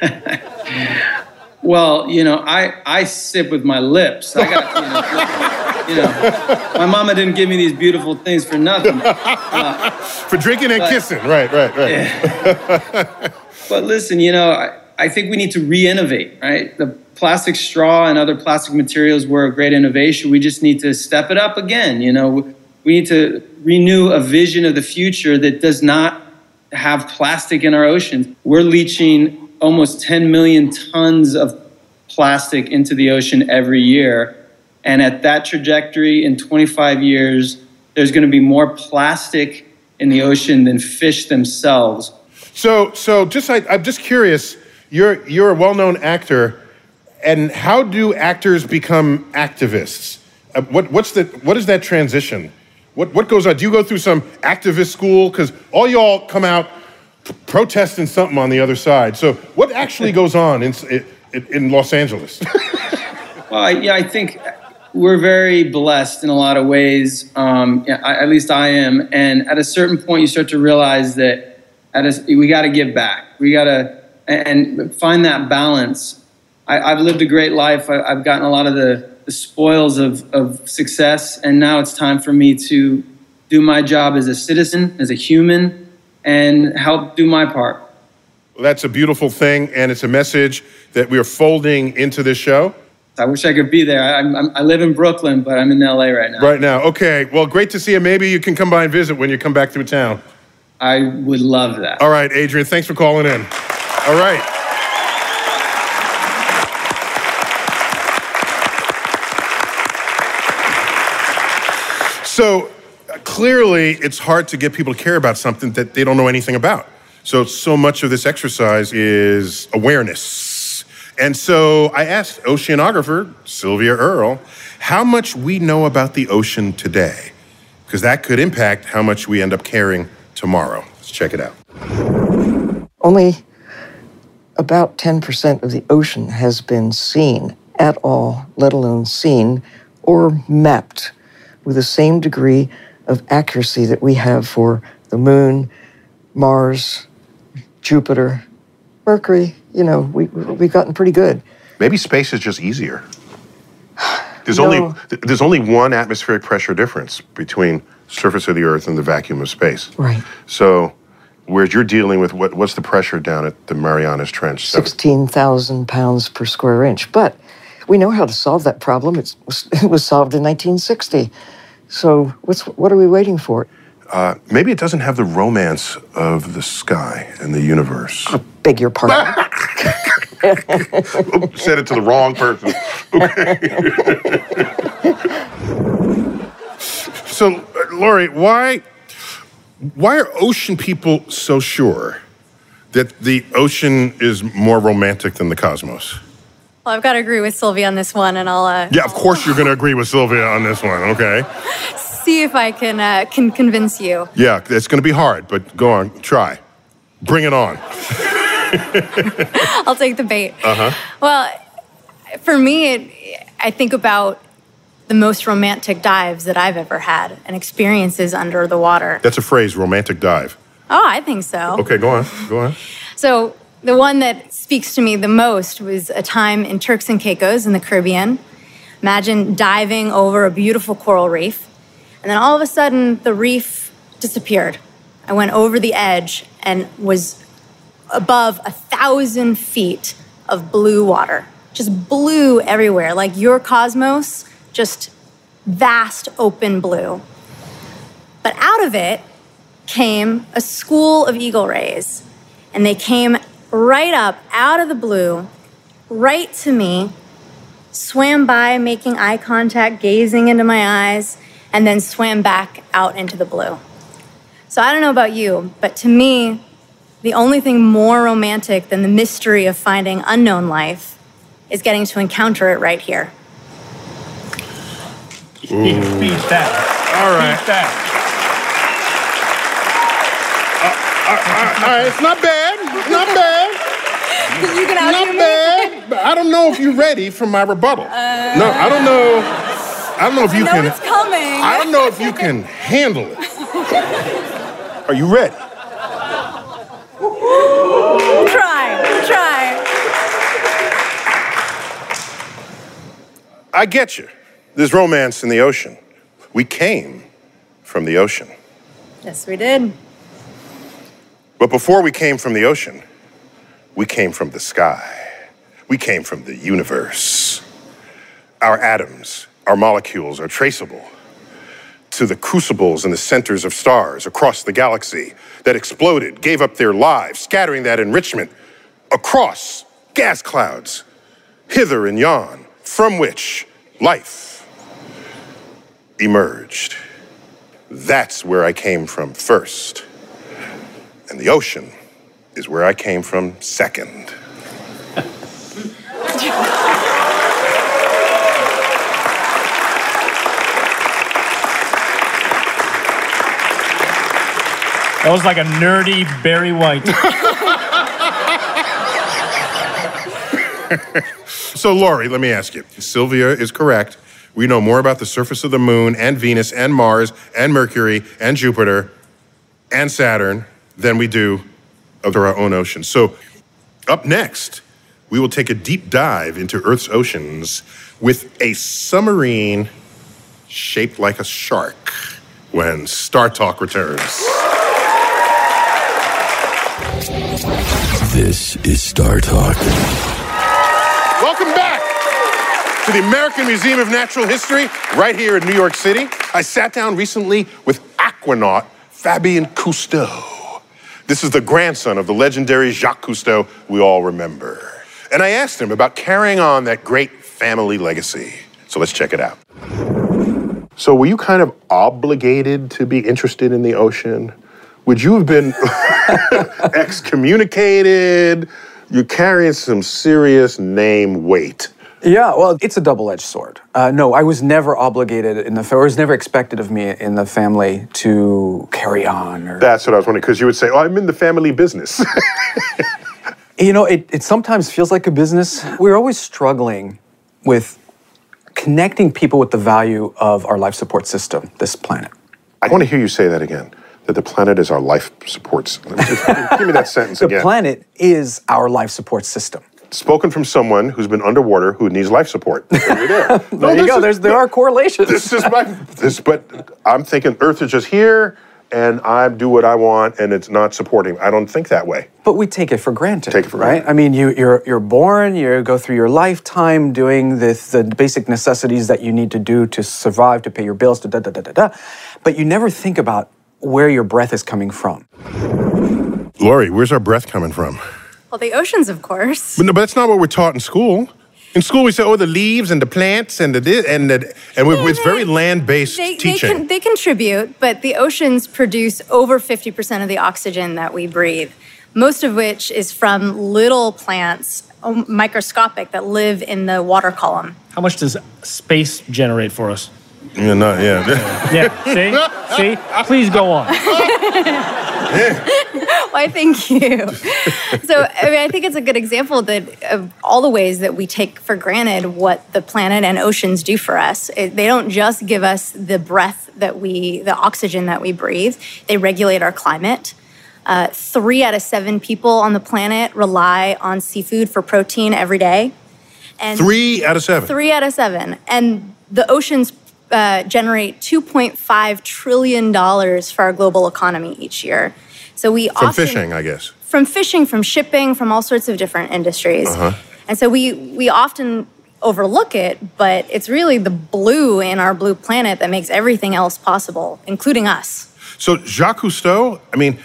[SPEAKER 8] Well, you know, I, I sip with my lips. I got, you know, you know, my mama didn't give me these beautiful things for nothing. Uh,
[SPEAKER 3] for drinking and
[SPEAKER 8] but,
[SPEAKER 3] kissing, right, right, right.
[SPEAKER 8] Yeah. But listen, you know, I, I think we need to re-innovate, right? The plastic straw and other plastic materials were a great innovation. We just need to step it up again. You know, we need to renew a vision of the future that does not have plastic in our oceans. We're leaching almost ten million tons of plastic into the ocean every year. And at that trajectory, in twenty-five years, there's going to be more plastic in the ocean than fish themselves.
[SPEAKER 3] So, so just I, I'm just curious. You're you're a well-known actor, and how do actors become activists? Uh, what what's the what is that transition? What what goes on? Do you go through some activist school? Because all y'all come out p- protesting something on the other side. So, what actually goes on in in, in Los Angeles?
[SPEAKER 8] Well, I, yeah, I think we're very blessed in a lot of ways. Um, yeah, I, at least I am. And at a certain point, you start to realize that. At a, we got to give back. We got to and find that balance. I, I've lived a great life. I, I've gotten a lot of the, the spoils of, of success, and now it's time for me to do my job as a citizen, as a human, and help do my part.
[SPEAKER 3] Well, that's a beautiful thing, and it's a message that we are folding into this show.
[SPEAKER 8] I wish I could be there. I, I'm, I live in Brooklyn, but I'm in L A right now.
[SPEAKER 3] Right now. Okay. Well, great to see you. Maybe you can come by and visit when you come back through town.
[SPEAKER 8] I would love that.
[SPEAKER 3] All right, Adrian, thanks for calling in. All right. So uh, clearly, it's hard to get people to care about something that they don't know anything about. So, so much of this exercise is awareness. And so I asked oceanographer Sylvia Earle how much we know about the ocean today, because that could impact how much we end up caring tomorrow. Let's check it out.
[SPEAKER 6] Only about ten percent of the ocean has been seen at all, let alone seen or mapped with the same degree of accuracy that we have for the moon, Mars, Jupiter, Mercury. You know, we, we've gotten pretty good.
[SPEAKER 3] Maybe space is just easier. There's
[SPEAKER 6] No.
[SPEAKER 3] only there's only one atmospheric pressure difference between surface of the Earth and the vacuum of space.
[SPEAKER 6] Right.
[SPEAKER 3] So, whereas you're dealing with what what's the pressure down at the Marianas Trench?
[SPEAKER 6] sixteen thousand pounds per square inch. But we know how to solve that problem. It's, it was solved in nineteen sixty. So what's what are we waiting for?
[SPEAKER 3] Uh, maybe it doesn't have the romance of the sky and the universe.
[SPEAKER 6] I beg your pardon.
[SPEAKER 3] Oops, said it to the wrong person. Okay. So, uh, Lori, why why are ocean people so sure that the ocean is more romantic than the cosmos?
[SPEAKER 5] Well, I've got to agree with Sylvia on this one, and I'll... Uh,
[SPEAKER 3] Yeah, of course you're going to agree with Sylvia on this one, okay?
[SPEAKER 5] see if I can uh, can convince you.
[SPEAKER 3] Yeah, it's going to be hard, but go on, try. Bring it on.
[SPEAKER 5] I'll take the bait.
[SPEAKER 3] Uh-huh.
[SPEAKER 5] Well, for me, it, I think about the most romantic dives that I've ever had and experiences under the water.
[SPEAKER 3] That's a phrase, romantic dive.
[SPEAKER 5] Oh, I think so.
[SPEAKER 3] Okay, go on, go on.
[SPEAKER 5] So the one that speaks to me the most was a time in Turks and Caicos in the Caribbean. Imagine diving over a beautiful coral reef, and then all of a sudden, the reef disappeared. I went over the edge and was above a thousand feet of blue water. Just blue everywhere, like your cosmos, just vast open blue. But out of it came a school of eagle rays, and they came right up out of the blue, right to me, swam by, making eye contact, gazing into my eyes, and then swam back out into the blue. So I don't know about you, but to me, the only thing more romantic than the mystery of finding unknown life is getting to encounter it right here.
[SPEAKER 4] Beat, beat that.
[SPEAKER 3] All right.
[SPEAKER 4] Beat that.
[SPEAKER 3] Uh, uh, uh, all right, it's not bad, not bad.
[SPEAKER 5] You can
[SPEAKER 3] Not
[SPEAKER 5] out-do me?
[SPEAKER 3] bad, but I don't know if you're ready for my rebuttal.
[SPEAKER 5] Uh,
[SPEAKER 3] no, I don't know. I don't know if you
[SPEAKER 5] I know
[SPEAKER 3] can.
[SPEAKER 5] it's coming.
[SPEAKER 3] I don't know if you can handle it. Are you ready?
[SPEAKER 5] Try, try.
[SPEAKER 3] I get you. There's romance in the ocean. We came from the ocean.
[SPEAKER 5] Yes, we did.
[SPEAKER 3] But before we came from the ocean, we came from the sky. We came from the universe. Our atoms, our molecules are traceable to the crucibles in the centers of stars across the galaxy that exploded, gave up their lives, scattering that enrichment across gas clouds, hither and yon, from which life emerged. That's where I came from first. And the ocean is where I came from second.
[SPEAKER 4] That was like a nerdy Barry White.
[SPEAKER 3] So, Lori, let me ask you. Sylvia is correct. We know more about the surface of the moon and Venus and Mars and Mercury and Jupiter and Saturn than we do of our own ocean. So, up next, we will take a deep dive into Earth's oceans with a submarine shaped like a shark when Star Talk returns.
[SPEAKER 9] This is Star Talk.
[SPEAKER 3] Welcome back to the American Museum of Natural History right here in New York City. I sat down recently with aquanaut Fabien Cousteau. This is the grandson of the legendary Jacques Cousteau we all remember. And I asked him about carrying on that great family legacy. So let's check it out. So were you kind of obligated to be interested in the ocean? Would you have been excommunicated? You're carrying some serious name weight.
[SPEAKER 10] Yeah, well, it's a double-edged sword. Uh, no, I was never obligated in the, or it was never expected of me in the family to carry on. Or,
[SPEAKER 3] That's what I was wondering, because you would say, oh, I'm in the family business.
[SPEAKER 10] you know, it, it sometimes feels like a business. We're always struggling with connecting people with the value of our life support system, this planet.
[SPEAKER 3] I want to hear you say that again, that the planet is our life support system. Give me that sentence
[SPEAKER 10] the
[SPEAKER 3] again.
[SPEAKER 10] The planet is our life support system.
[SPEAKER 3] Spoken from someone who's been underwater who needs life support. There you go.
[SPEAKER 10] No, there you go. Is, There's, there are correlations.
[SPEAKER 3] This is my, this, but I'm thinking Earth is just here, and I do what I want, and it's not supporting. I don't think that way.
[SPEAKER 10] But we take it for granted.
[SPEAKER 3] Take it for
[SPEAKER 10] right?
[SPEAKER 3] granted.
[SPEAKER 10] I mean, you, you're you're born, you go through your lifetime doing the, the basic necessities that you need to do to survive, to pay your bills, to da da da da da. But you never think about where your breath is coming from.
[SPEAKER 3] Lori, where's our breath coming from?
[SPEAKER 5] Well, the oceans, of course.
[SPEAKER 3] But no, but that's not what we're taught in school. In school, we say, oh, the leaves and the plants and the and the and
[SPEAKER 5] Yeah,
[SPEAKER 3] it's
[SPEAKER 5] they,
[SPEAKER 3] very land-based
[SPEAKER 5] they,
[SPEAKER 3] teaching.
[SPEAKER 5] They, con- they contribute, but the oceans produce over fifty percent of the oxygen that we breathe, most of which is from little plants, microscopic, that live in the water column.
[SPEAKER 4] How much does space generate for us?
[SPEAKER 3] Yeah, not, yeah.
[SPEAKER 4] Yeah, see? See? Please go on.
[SPEAKER 5] Why, thank you. So, I mean, I think it's a good example that of all the ways that we take for granted what the planet and oceans do for us. It, they don't just give us the breath that we, the oxygen that we breathe. They regulate our climate. Uh, three out of seven people on the planet rely on seafood for protein every day. And
[SPEAKER 3] Three out of seven?
[SPEAKER 5] Three out of seven. And the oceans uh, generate two point five trillion dollars for our global economy each year. So we
[SPEAKER 3] From
[SPEAKER 5] often,
[SPEAKER 3] fishing, I guess.
[SPEAKER 5] From fishing, from shipping, from all sorts of different industries.
[SPEAKER 3] Uh-huh.
[SPEAKER 5] And so we we often overlook it, but it's really the blue in our blue planet that makes everything else possible, including us.
[SPEAKER 3] So Jacques Cousteau, I mean,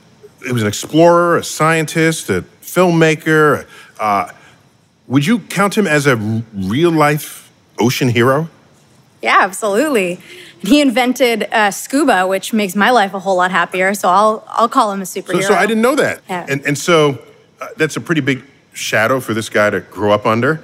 [SPEAKER 3] he was an explorer, a scientist, a filmmaker. Uh, would you count him as a real-life ocean hero?
[SPEAKER 5] Yeah, absolutely. He invented uh, scuba, which makes my life a whole lot happier. So I'll I'll call him a superhero.
[SPEAKER 3] So, so I didn't know that.
[SPEAKER 5] Yeah.
[SPEAKER 3] And and so uh, that's a pretty big shadow for this guy to grow up under.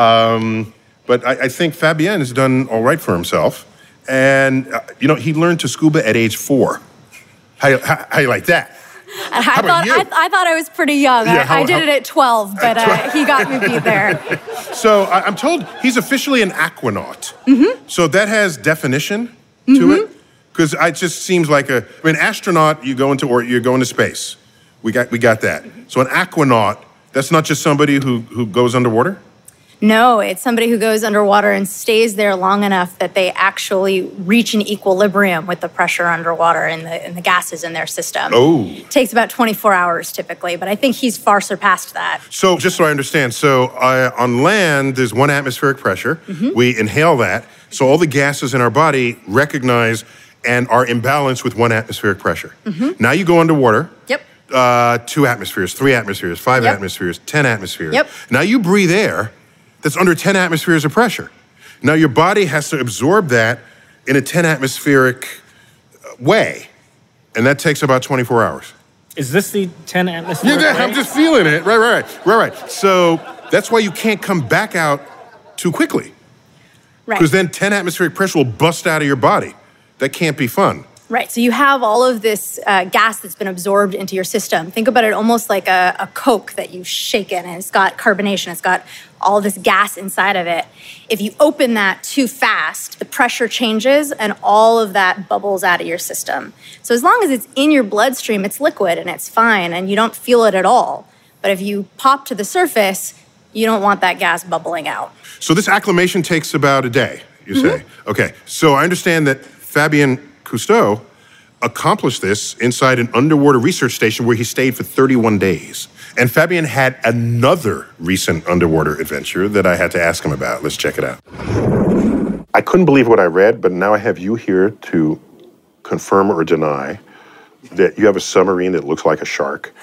[SPEAKER 3] um, but I, I think Fabien has done all right for himself. And, uh, you know, he learned to scuba at age four. How, how, how you like that?
[SPEAKER 5] I
[SPEAKER 3] How about
[SPEAKER 5] thought
[SPEAKER 3] you?
[SPEAKER 5] I, I thought I was pretty young.
[SPEAKER 3] Yeah,
[SPEAKER 5] I,
[SPEAKER 3] how-
[SPEAKER 5] I did
[SPEAKER 3] how-
[SPEAKER 5] it at twelve, but uh, he got me beat there.
[SPEAKER 3] So I, I'm told he's officially an aquanaut.
[SPEAKER 5] Mm-hmm.
[SPEAKER 3] So that has definition
[SPEAKER 5] Mm-hmm.
[SPEAKER 3] to it? Because it just seems like a, I mean, astronaut, you go into, or you go into space. We got, we got that. So an aquanaut, that's not just somebody who, who goes underwater?
[SPEAKER 5] No, it's somebody who goes underwater and stays there long enough that they actually reach an equilibrium with the pressure underwater and the, and the gases in their system.
[SPEAKER 3] Oh.
[SPEAKER 5] It takes about twenty-four hours typically, but I think he's far surpassed that.
[SPEAKER 3] So just so I understand, so uh, on land, there's one atmospheric pressure.
[SPEAKER 5] Mhm.
[SPEAKER 3] We inhale that. So all the gases in our body recognize and are in balance with one atmospheric pressure.
[SPEAKER 5] Mhm.
[SPEAKER 3] Now you go underwater.
[SPEAKER 5] Yep.
[SPEAKER 3] Uh, two atmospheres, three atmospheres, five
[SPEAKER 5] Yep.
[SPEAKER 3] atmospheres, ten atmospheres.
[SPEAKER 5] Yep.
[SPEAKER 3] Now you breathe air that's under ten atmospheres of pressure. Now your body has to absorb that in a ten atmospheric way. And that takes about twenty-four hours.
[SPEAKER 4] Is this the ten atmosphere?
[SPEAKER 3] Yeah, I'm just feeling it. Right, right, right, right. So that's why you can't come back out too quickly.
[SPEAKER 5] Right.
[SPEAKER 3] Because then ten atmospheric pressure will bust out of your body. That can't be fun.
[SPEAKER 5] Right. So you have all of this uh, gas that's been absorbed into your system. Think about it almost like a, a Coke that you've shaken, and it's got carbonation. It's got all this gas inside of it. If you open that too fast, the pressure changes and all of that bubbles out of your system. So as long as it's in your bloodstream, it's liquid and it's fine and you don't feel it at all. But if you pop to the surface, you don't want that gas bubbling out.
[SPEAKER 3] So this acclimation takes about a day, you
[SPEAKER 5] Mm-hmm.
[SPEAKER 3] say? Okay. So I understand that Fabien Cousteau accomplished this inside an underwater research station where he stayed for thirty-one days. And Fabien had another recent underwater adventure that I had to ask him about. Let's check it out. I couldn't believe what I read, but now I have you here to confirm or deny that you have a submarine that looks like a shark.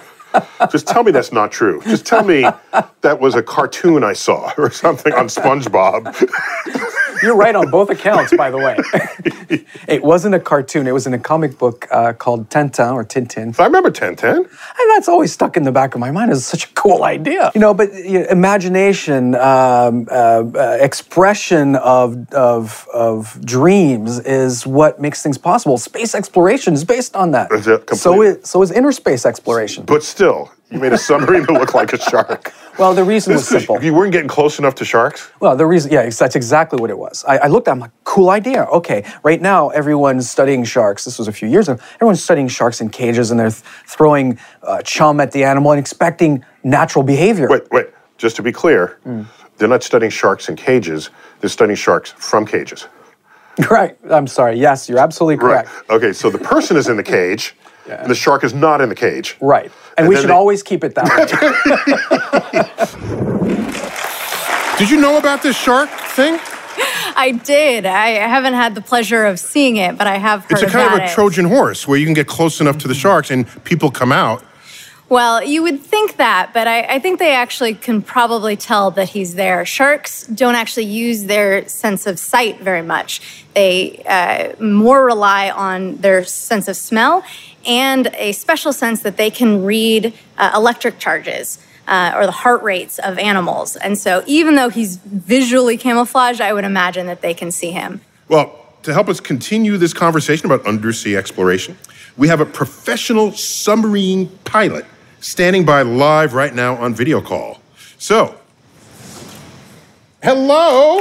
[SPEAKER 3] Just tell me that's not true. Just tell me that was a cartoon I saw or something on SpongeBob.
[SPEAKER 10] You're right on both accounts, by the way. It wasn't a cartoon. It was in a comic book uh, called Tintin or Tintin.
[SPEAKER 3] I remember Tintin.
[SPEAKER 10] And that's always stuck in the back of my mind as such a cool idea. You know, but you know, imagination, um, uh, uh, expression of, of, of dreams is what makes things possible. Space exploration is based on that.
[SPEAKER 3] Is it
[SPEAKER 10] So
[SPEAKER 3] complete?
[SPEAKER 10] is, so is inner space exploration.
[SPEAKER 3] But still, you made a submarine that looked like a shark.
[SPEAKER 10] Well, the reason was simple.
[SPEAKER 3] You weren't getting close enough to sharks?
[SPEAKER 10] Well, the reason, yeah, that's exactly what it was. I, I looked at it, I'm like, cool idea. Okay, right now everyone's studying sharks. This was a few years ago. Everyone's studying sharks in cages and they're th- throwing uh, chum at the animal and expecting natural behavior.
[SPEAKER 3] Wait, wait. Just to be clear, they're not studying sharks in cages. They're studying sharks from cages.
[SPEAKER 10] Right, I'm sorry. Yes, you're absolutely correct.
[SPEAKER 3] Right. Okay, so the person is in the cage, and the shark is not in the cage.
[SPEAKER 10] Right. And,
[SPEAKER 3] And
[SPEAKER 10] we
[SPEAKER 3] then
[SPEAKER 10] should
[SPEAKER 3] they-
[SPEAKER 10] always keep it that way.
[SPEAKER 3] Did you know about this shark thing?
[SPEAKER 5] I did. I haven't had the pleasure of seeing it, but I have heard
[SPEAKER 3] It's a kind
[SPEAKER 5] about
[SPEAKER 3] of a
[SPEAKER 5] it.
[SPEAKER 3] Trojan horse where you can get close enough to the sharks and people come out.
[SPEAKER 5] Well, you would think that, but I, I think they actually can probably tell that he's there. Sharks don't actually use their sense of sight very much. They uh, more rely on their sense of smell and a special sense that they can read uh, electric charges uh, or the heart rates of animals. And so even though he's visually camouflaged, I would imagine that they can see him.
[SPEAKER 3] Well, to help us continue this conversation about undersea exploration, we have a professional submarine pilot standing by live right now on video call. So, hello.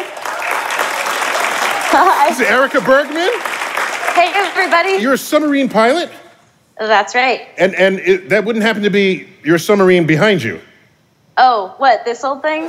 [SPEAKER 9] Hi.
[SPEAKER 3] This is Erica Bergman.
[SPEAKER 9] Hey, everybody.
[SPEAKER 3] You're a submarine pilot?
[SPEAKER 9] That's right.
[SPEAKER 3] And and it, that wouldn't happen to be your submarine behind you.
[SPEAKER 9] Oh, what, this old thing?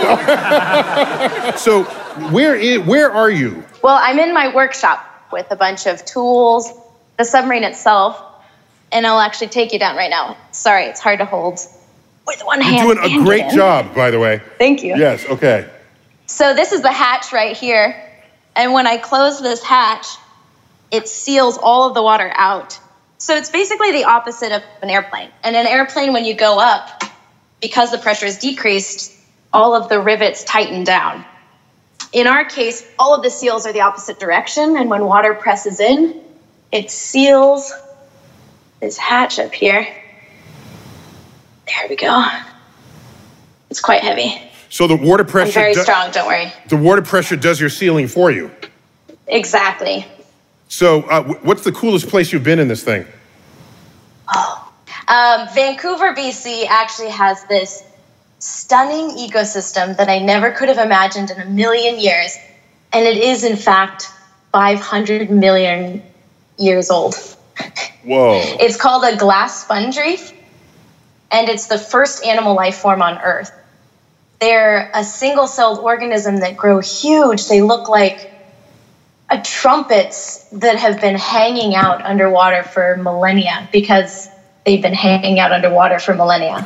[SPEAKER 3] So, where is, where are you?
[SPEAKER 9] Well, I'm in my workshop with a bunch of tools, the submarine itself, and I'll actually take you down right now. Sorry, it's hard to hold with one hand.
[SPEAKER 3] You're doing a great job, by the way.
[SPEAKER 9] Thank you.
[SPEAKER 3] Yes, okay.
[SPEAKER 9] So this is the hatch right here, and when I close this hatch, it seals all of the water out. So it's basically the opposite of an airplane. And an airplane, when you go up, because the pressure is decreased, all of the rivets tighten down. In our case, all of the seals are the opposite direction, and when water presses in, it seals this hatch up here. There we go. It's quite heavy.
[SPEAKER 3] So the water pressure...
[SPEAKER 9] I'm very
[SPEAKER 3] do-
[SPEAKER 9] strong, don't worry.
[SPEAKER 3] The water pressure does your sealing for you.
[SPEAKER 9] Exactly.
[SPEAKER 3] So uh, w- what's the coolest place you've been in this thing?
[SPEAKER 9] Oh. Um, Vancouver, B C actually has this stunning ecosystem that I never could have imagined in a million years. And it is, in fact, five hundred million years old.
[SPEAKER 3] Whoa.
[SPEAKER 9] It's called a glass sponge reef, and it's the first animal life form on Earth. They're a single-celled organism that grow huge. They look like a trumpets that have been hanging out underwater for millennia because they've been hanging out underwater for millennia.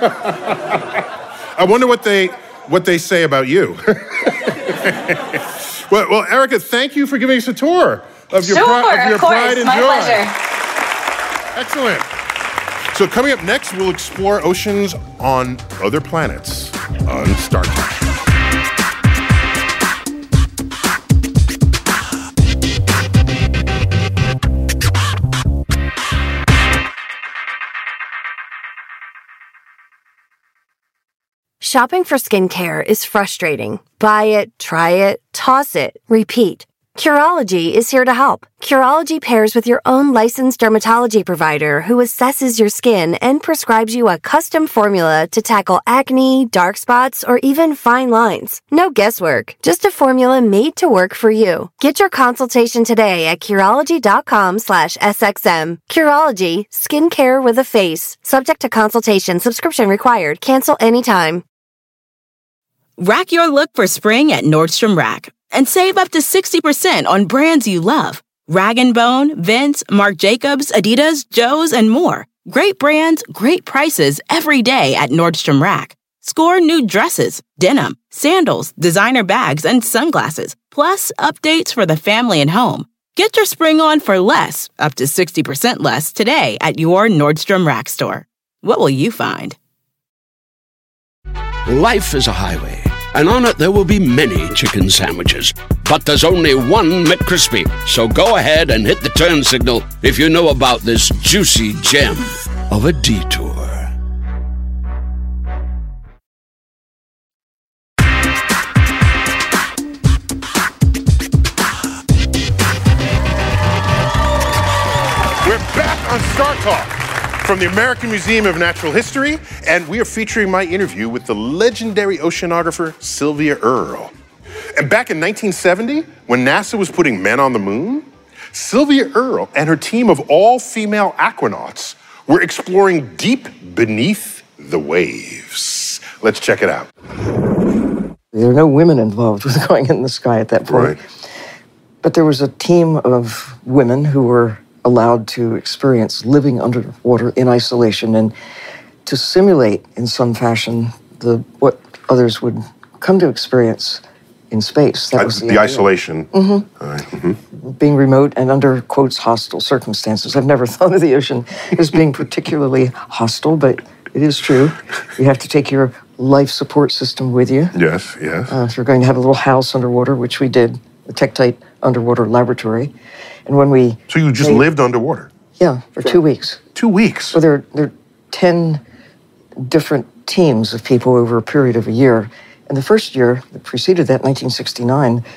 [SPEAKER 3] I wonder what they what they say about you. well, well, Erica, thank you for giving us a tour of your,
[SPEAKER 9] sure,
[SPEAKER 3] pri- of your
[SPEAKER 9] of course,
[SPEAKER 3] pride and
[SPEAKER 9] my
[SPEAKER 3] joy.
[SPEAKER 9] pleasure.
[SPEAKER 3] Excellent. So coming up next, we'll explore oceans on other planets on Star Trek.
[SPEAKER 7] Shopping for skincare is frustrating. Buy it, try it, toss it, repeat. Curology is here to help. Curology pairs with your own licensed dermatology provider who assesses your skin and prescribes you a custom formula to tackle acne, dark spots, or even fine lines. No guesswork, just a formula made to work for you. Get your consultation today at Curology.com slash SXM. Curology, skincare with a face. Subject to consultation, subscription required. Cancel anytime.
[SPEAKER 11] Rack your look for spring at Nordstrom Rack and save up to sixty percent on brands you love. Rag and Bone, Vince, Marc Jacobs, Adidas, Joe's, and more. Great brands, great prices every day at Nordstrom Rack. Score new dresses, denim, sandals, designer bags, and sunglasses, plus updates for the family and home. Get your spring on for less, up to sixty percent less, today at your Nordstrom Rack store. What will you find?
[SPEAKER 12] Life is a highway, and on it there will be many chicken sandwiches. But there's only one McCrispy. So go ahead and hit the turn signal if you know about this juicy gem of a detour.
[SPEAKER 3] We're back on Star Talk from the American Museum of Natural History, and we are featuring my interview with the legendary oceanographer Sylvia Earle. And back in nineteen seventy, when NASA was putting men on the moon, Sylvia Earle and her team of all-female aquanauts were exploring deep beneath the waves. Let's check it out.
[SPEAKER 6] There were no women involved with going in the sky at that point.
[SPEAKER 3] Right.
[SPEAKER 6] But there was a team of women who were allowed to experience living underwater in isolation and to simulate in some fashion the what others would come to experience in space. That
[SPEAKER 3] Uh,
[SPEAKER 6] was the,
[SPEAKER 3] the
[SPEAKER 6] idea.
[SPEAKER 3] isolation.
[SPEAKER 6] Mhm.
[SPEAKER 3] All right. Mm-hmm.
[SPEAKER 6] Being remote and under, quotes, hostile circumstances. I've never thought of the ocean as being particularly hostile, but it is true. You have to take your life support system with you.
[SPEAKER 3] Yes, yes.
[SPEAKER 6] Uh, if you're going to have a little house underwater, which we did, the Tektite Underwater Laboratory. And when we...
[SPEAKER 3] So you just
[SPEAKER 6] made-
[SPEAKER 3] lived underwater?
[SPEAKER 6] Yeah, for two weeks.
[SPEAKER 3] Two weeks?
[SPEAKER 6] So there, there are ten different teams of people over a period of a year. And the first year that preceded that, nineteen sixty-nine,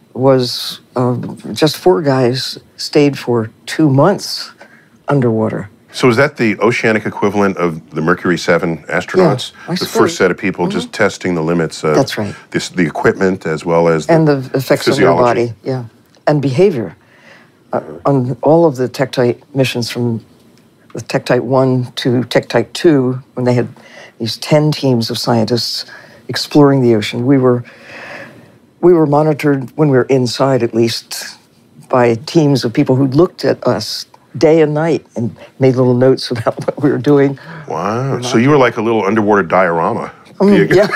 [SPEAKER 6] was uh, just four guys stayed for two months underwater.
[SPEAKER 3] So is that the oceanic equivalent of the Mercury seven astronauts?
[SPEAKER 6] Yeah, I
[SPEAKER 3] the
[SPEAKER 6] suppose.
[SPEAKER 3] first set of people
[SPEAKER 6] Mm-hmm.
[SPEAKER 3] just testing the limits of
[SPEAKER 6] That's right.
[SPEAKER 3] this, the equipment as well as the
[SPEAKER 6] And the effects on their
[SPEAKER 3] physiology.
[SPEAKER 6] body, yeah. And behavior. Uh, on all of the Tektite missions from the Tektite one to Tektite two, when they had these ten teams of scientists exploring the ocean, we were we were monitored, when we were inside at least, by teams of people who looked at us day and night and made little notes about what we were doing.
[SPEAKER 3] Wow. So you were like a little underwater diorama.
[SPEAKER 6] Mm, yeah.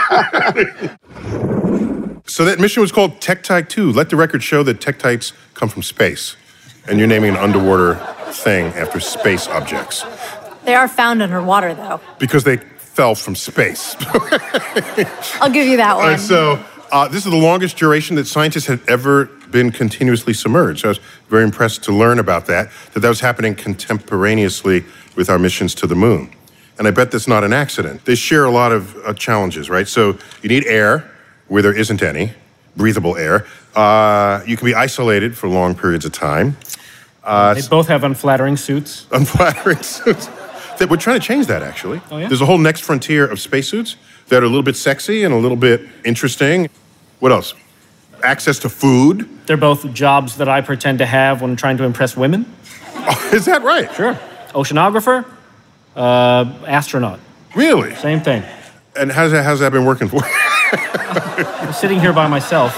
[SPEAKER 3] So that mission was called Tektite two. Let the record show that Tektites come from space. And you're naming an underwater thing after space objects.
[SPEAKER 5] They are found underwater, though.
[SPEAKER 3] Because they fell from space.
[SPEAKER 5] I'll give you that one.
[SPEAKER 3] Uh, so uh, this is the longest duration that scientists had ever been continuously submerged. I was very impressed to learn about that, that that was happening contemporaneously with our missions to the moon. And I bet that's not an accident. They share a lot of uh, challenges, right? So you need air where there isn't any, breathable air. Uh, you can be isolated for long periods of time. Uh,
[SPEAKER 4] They both have unflattering suits.
[SPEAKER 3] unflattering suits. That we're trying to change that, actually.
[SPEAKER 4] Oh, yeah?
[SPEAKER 3] There's a whole next frontier of spacesuits that are a little bit sexy and a little bit interesting. What else? Access to food.
[SPEAKER 4] They're both jobs that I pretend to have when trying to impress women.
[SPEAKER 3] Oh, is that right?
[SPEAKER 4] Sure. Oceanographer, uh, astronaut.
[SPEAKER 3] Really?
[SPEAKER 4] Same thing.
[SPEAKER 3] And how's that, how's that been working for you?
[SPEAKER 4] I'm sitting here by myself.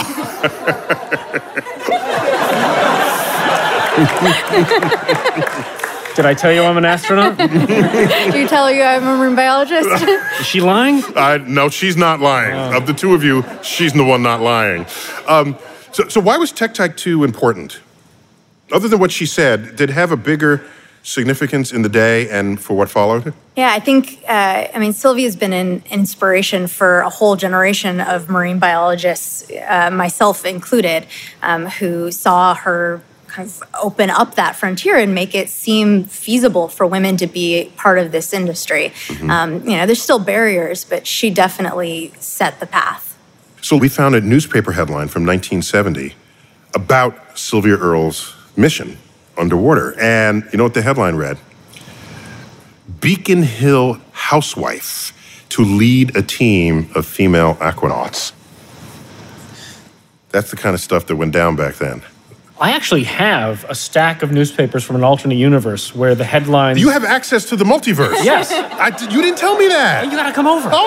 [SPEAKER 4] Did I tell you I'm an astronaut?
[SPEAKER 5] Do you tell you I'm a marine biologist?
[SPEAKER 4] Is she lying?
[SPEAKER 3] Uh, no, she's not lying.
[SPEAKER 4] Oh.
[SPEAKER 3] Of the two of you, she's the one not lying. Um, so, so why was Tektite two important? Other than what she said, did it have a bigger significance in the day and for what followed?
[SPEAKER 5] Yeah, I think, uh, I mean, Sylvia's been an inspiration for a whole generation of marine biologists, uh, myself included, um, who saw her kind of open up that frontier and make it seem feasible for women to be part of this industry.
[SPEAKER 3] Mm-hmm.
[SPEAKER 5] Um, you know, there's still barriers, but she definitely set the path.
[SPEAKER 3] So we found a newspaper headline from nineteen seventy about Sylvia Earle's mission underwater. And you know what the headline read? Beacon Hill housewife to lead a team of female aquanauts. That's the kind of stuff that went down back then.
[SPEAKER 4] I actually have a stack of newspapers from an alternate universe where the headlines...
[SPEAKER 3] You have access to the multiverse.
[SPEAKER 4] Yes.
[SPEAKER 3] I, you didn't tell me that.
[SPEAKER 4] You gotta come over.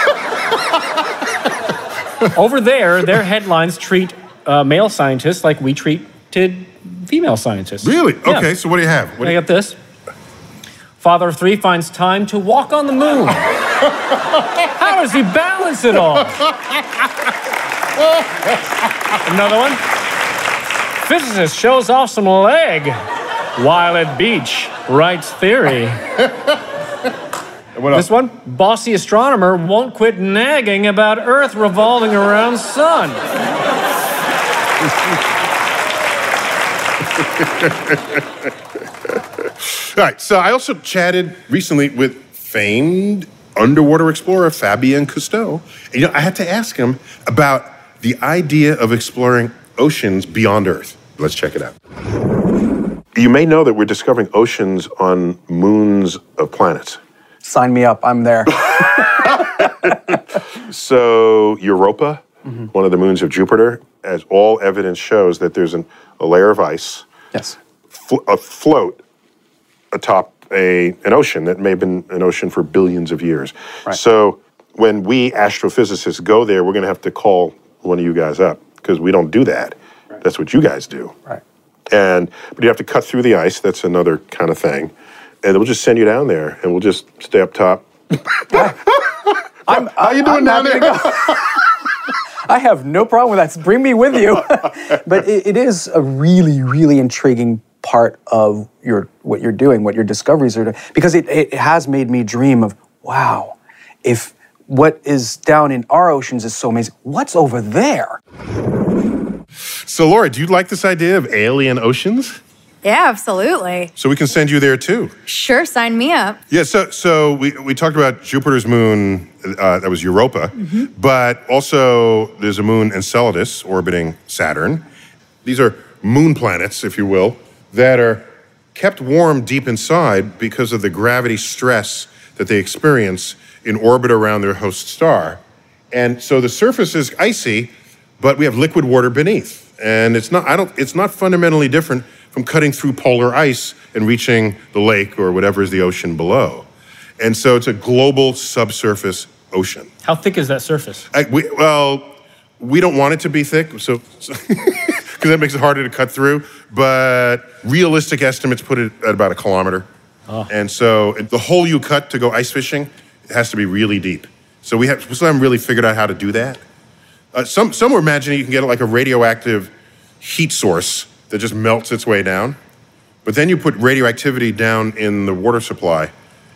[SPEAKER 3] Oh.
[SPEAKER 4] Over there, their headlines treat uh, male scientists like we treated female scientists.
[SPEAKER 3] Really?
[SPEAKER 4] Yeah.
[SPEAKER 3] Okay, so what do you have? What do
[SPEAKER 4] I
[SPEAKER 3] you...
[SPEAKER 4] got this. Father of three finds time to walk on the moon. How does he balance it all? Another one. Physicist shows off some leg while at beach writes theory.
[SPEAKER 3] What else?
[SPEAKER 4] This one, bossy astronomer won't quit nagging about Earth revolving around sun.
[SPEAKER 3] All right, so I also chatted recently with famed underwater explorer Fabien Cousteau. And, you know, I had to ask him about the idea of exploring oceans beyond Earth. Let's check it out. You may know that we're discovering oceans on moons of planets.
[SPEAKER 10] Sign me up, I'm there.
[SPEAKER 3] So Europa, mm-hmm. one of the moons of Jupiter, as all evidence shows that there's an, a layer of ice
[SPEAKER 10] Yes.
[SPEAKER 3] fl- afloat atop a, an ocean that may have been an ocean for billions of years.
[SPEAKER 10] Right.
[SPEAKER 3] So when we astrophysicists go there, we're going to have to call one of you guys up because we don't do that.
[SPEAKER 10] Right.
[SPEAKER 3] That's what you guys do.
[SPEAKER 10] Right.
[SPEAKER 3] And but you have to cut through the ice. That's another kind of thing. And we'll just send you down there, and we'll just stay up top.
[SPEAKER 10] I'm,
[SPEAKER 3] How you doing
[SPEAKER 10] I'm
[SPEAKER 3] down there?
[SPEAKER 10] I have no problem with that. Bring me with you. But it, it is a really, really intriguing part of your what you're doing, what your discoveries are doing, because it, it has made me dream of, wow, if what is down in our oceans is so amazing, what's over there?
[SPEAKER 3] So, Laura, do you like this idea of alien oceans?
[SPEAKER 5] Yeah, absolutely.
[SPEAKER 3] So we can send you there too.
[SPEAKER 5] Sure, sign me up.
[SPEAKER 3] Yeah, so so we, we talked about Jupiter's moon, uh, that was Europa, mm-hmm. but also there's a moon Enceladus orbiting Saturn. These are moon planets, if you will, that are kept warm deep inside because of the gravity stress that they experience in orbit around their host star. And so the surface is icy, but we have liquid water beneath. And it's not, I don't, it's not fundamentally different from cutting through polar ice and reaching the lake or whatever is the ocean below. And so it's a global subsurface ocean.
[SPEAKER 4] How thick is that surface?
[SPEAKER 3] I, we, well, we don't want it to be thick, so because that makes it harder to cut through. But realistic estimates put it at about a kilometer. Oh. And so the hole you cut to go ice fishing, it has to be really deep. So we have, we still haven't really figured out how to do that. Uh, some some were imagining you can get like a radioactive heat source that just melts its way down. But then you put radioactivity down in the water supply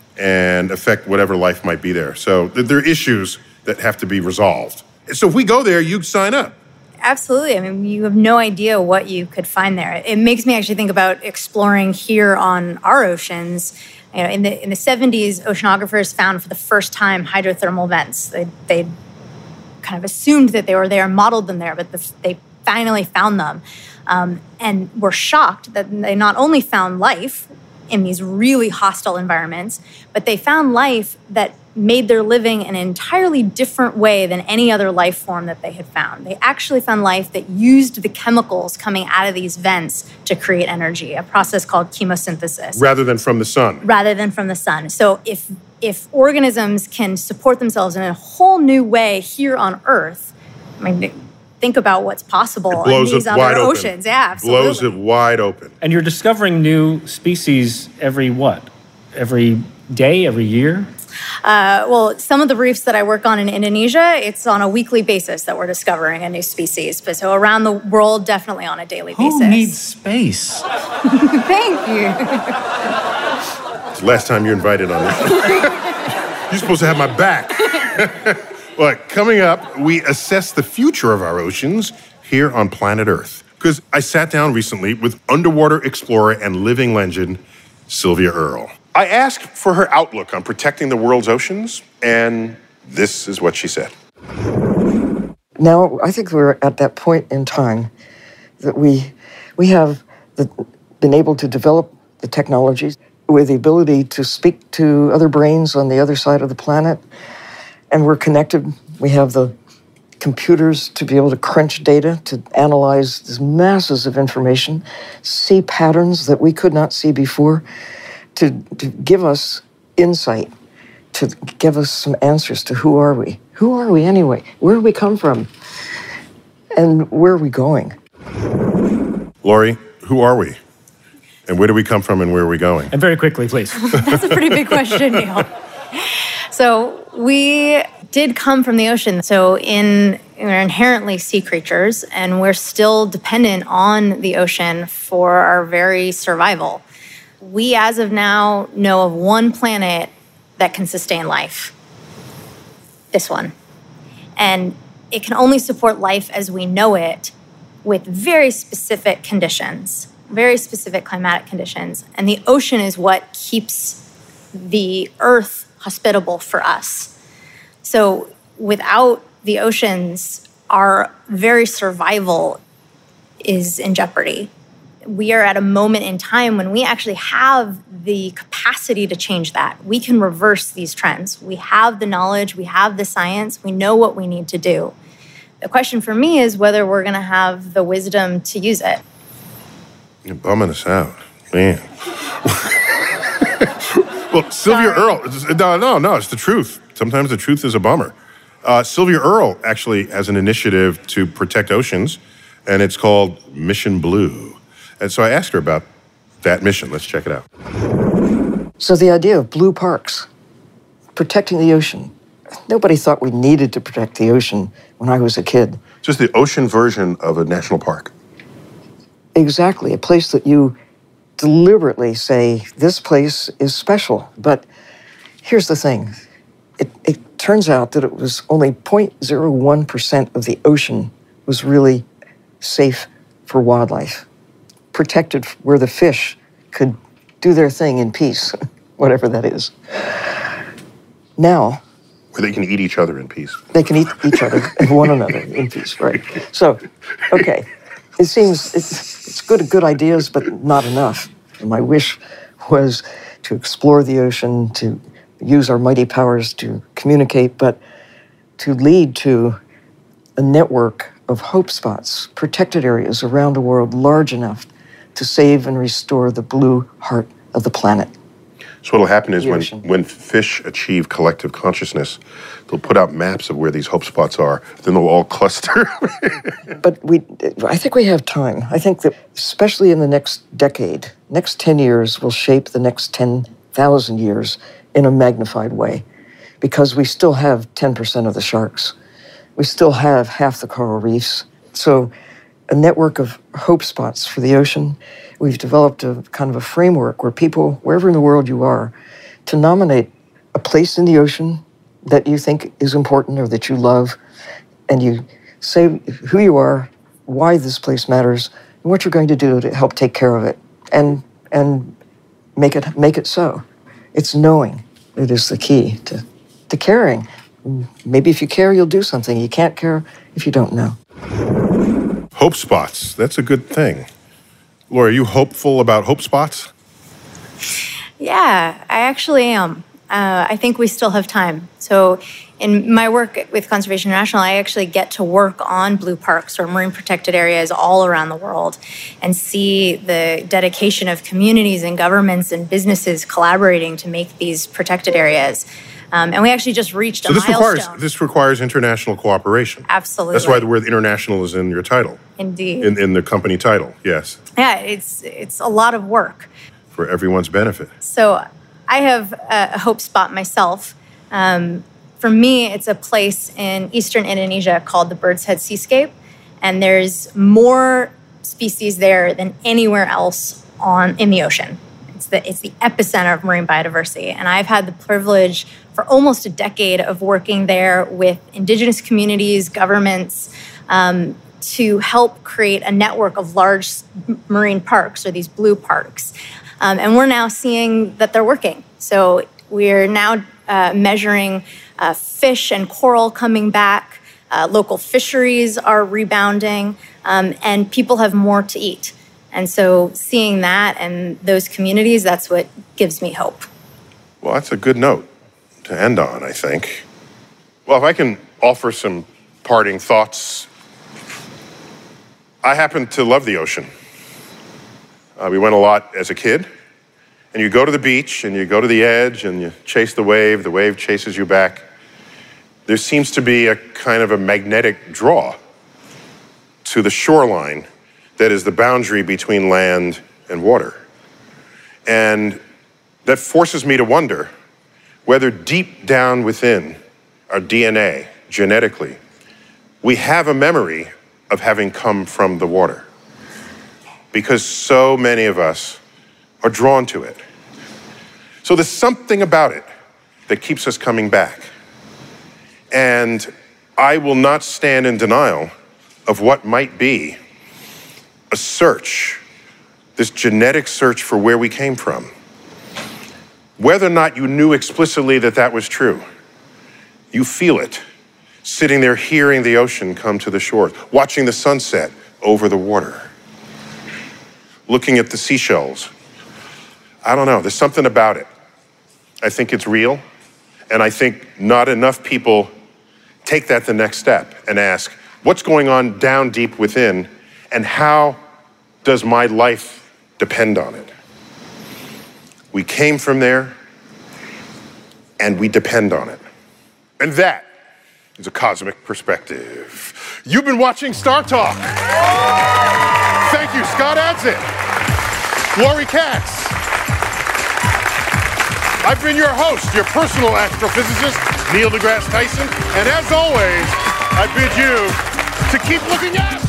[SPEAKER 3] and affect whatever life might be there. So th- there are issues that have to be resolved. So if we go there, you sign up.
[SPEAKER 5] Absolutely. I mean, you have no idea what you could find there. It makes me actually think about exploring here on our oceans. You know, in the in the seventies, oceanographers found for the first time hydrothermal vents. They they kind of assumed that they were there, modeled them there, but the, they finally found them. Um, and were shocked that they not only found life in these really hostile environments, but they found life that made their living an entirely different way than any other life form that they had found. They actually found life that used the chemicals coming out of these vents to create energy, a process called chemosynthesis.
[SPEAKER 3] Rather than from the sun.
[SPEAKER 5] Rather than from the sun. So if if organisms can support themselves in a whole new way here on Earth, I mean, think about what's possible in these other oceans. Yeah, absolutely.
[SPEAKER 3] Blows it wide open.
[SPEAKER 4] And you're discovering new species every what? Every day, every year?
[SPEAKER 5] Uh, well, some of the reefs that I work on in Indonesia, it's on a weekly basis that we're discovering a new species. But so around the world, definitely on a daily
[SPEAKER 4] Who
[SPEAKER 5] basis.
[SPEAKER 4] Who needs space?
[SPEAKER 5] Thank you.
[SPEAKER 3] It's the last time you're invited on this. You're supposed to have my back. Well, coming up, we assess the future of our oceans here on planet Earth. Because I sat down recently with underwater explorer and living legend, Sylvia Earle. I asked for her outlook on protecting the world's oceans, and this is what she said.
[SPEAKER 6] Now, I think we're at that point in time that we we have the, been able to develop the technologies with the ability to speak to other brains on the other side of the planet. And we're connected. We have the computers to be able to crunch data, to analyze these masses of information, see patterns that we could not see before, to, to give us insight, to give us some answers to who are we? Who are we anyway? Where do we come from? And where are we going?
[SPEAKER 3] Lori, who are we? And where do we come from and where are we going?
[SPEAKER 4] And very quickly, please.
[SPEAKER 5] That's a pretty big question, Neil. So we did come from the ocean. So in we're inherently sea creatures, and we're still dependent on the ocean for our very survival. We, as of now, know of one planet that can sustain life. This one. And it can only support life as we know it with very specific conditions, very specific climatic conditions. And the ocean is what keeps the Earth hospitable for us. So without the oceans, our very survival is in jeopardy. We are at a moment in time when we actually have the capacity to change that. We can reverse these trends. We have the knowledge, we have the science, we know what we need to do. The question for me is whether we're going to have the wisdom to use it.
[SPEAKER 3] You're bumming us out, man. Well, Sylvia Earle, no, no, no, it's the truth. Sometimes the truth is a bummer. Uh, Sylvia Earle actually has an initiative to protect oceans, and it's called Mission Blue. And so I asked her about that mission. Let's check it out.
[SPEAKER 6] So the idea of blue parks, protecting the ocean. Nobody thought we needed to protect the ocean when I was a kid.
[SPEAKER 3] Just the ocean version of a national park.
[SPEAKER 6] Exactly, a place that you deliberately say, this place is special. But here's the thing. It, it turns out that it was only zero point zero one percent of the ocean was really safe for wildlife. protected where the fish could do their thing in peace, whatever that is. Now,
[SPEAKER 3] where they can eat each other in peace.
[SPEAKER 6] They can eat each other and one another in peace, right? So, okay, it seems it's, it's good, good ideas, but not enough. And my wish was to explore the ocean, to use our mighty powers to communicate, but to lead to a network of hope spots, protected areas around the world large enough to save and restore the blue heart of the planet.
[SPEAKER 3] So what'll happen is when, when fish achieve collective consciousness, they'll put out maps of where these hope spots are, then they'll all cluster.
[SPEAKER 6] But we, I think we have time. I think that especially in the next decade, next ten years will shape the next ten thousand years in a magnified way, because we still have ten percent of the sharks. We still have half the coral reefs. So a network of hope spots for the ocean. We've developed a kind of a framework where people, wherever in the world you are, to nominate a place in the ocean that you think is important or that you love, and you say who you are, why this place matters, and what you're going to do to help take care of it, and and make it make it so. It's knowing that is the key to, to caring. Maybe if you care, you'll do something. You can't care if you don't know.
[SPEAKER 3] Hope spots, that's a good thing. Laura, are you hopeful about hope spots?
[SPEAKER 5] Yeah, I actually am. Uh, I think we still have time. So in my work with Conservation International, I actually get to work on blue parks or marine protected areas all around the world and see the dedication of communities and governments and businesses collaborating to make these protected areas. Um, and we actually just reached
[SPEAKER 3] so
[SPEAKER 5] a
[SPEAKER 3] this
[SPEAKER 5] milestone.
[SPEAKER 3] Requires, this requires international cooperation.
[SPEAKER 5] Absolutely.
[SPEAKER 3] That's why the word international is in your title.
[SPEAKER 5] Indeed.
[SPEAKER 3] In, in the company title, yes.
[SPEAKER 5] Yeah, it's it's a lot of work.
[SPEAKER 3] For everyone's benefit.
[SPEAKER 5] So I have a hope spot myself. Um, for me, it's a place in eastern Indonesia called the Bird's Head Seascape. And there's more species there than anywhere else on in the ocean. It's the, it's the epicenter of marine biodiversity. And I've had the privilege for almost a decade of working there with indigenous communities, governments, um, to help create a network of large marine parks, or these blue parks. Um, and we're now seeing that they're working. So we're now uh, measuring uh, fish and coral coming back. Uh, local fisheries are rebounding, um, and people have more to eat. And so seeing that and those communities, that's what gives me hope.
[SPEAKER 3] Well, that's a good note to end on, I think. Well, if I can offer some parting thoughts. I happen to love the ocean. Uh, we went a lot as a kid. And you go to the beach, and you go to the edge, and you chase the wave. The wave chases you back. There seems to be a kind of a magnetic draw to the shoreline that is the boundary between land and water. And that forces me to wonder whether deep down within our D N A, genetically, we have a memory of having come from the water. Because so many of us are drawn to it. So there's something about it that keeps us coming back. And I will not stand in denial of what might be a search, this genetic search for where we came from. Whether or not you knew explicitly that that was true, you feel it, sitting there hearing the ocean come to the shore, watching the sunset over the water, looking at the seashells. I don't know, there's something about it. I think it's real, and I think not enough people take that the next step and ask, what's going on down deep within, and how does my life depend on it? We came from there, and we depend on it. And that is a cosmic perspective. You've been watching Star Talk. Thank you, Scott Adsit, Laurie Katz. I've been your host, your personal astrophysicist, Neil deGrasse Tyson, and as always, I bid you to keep looking up.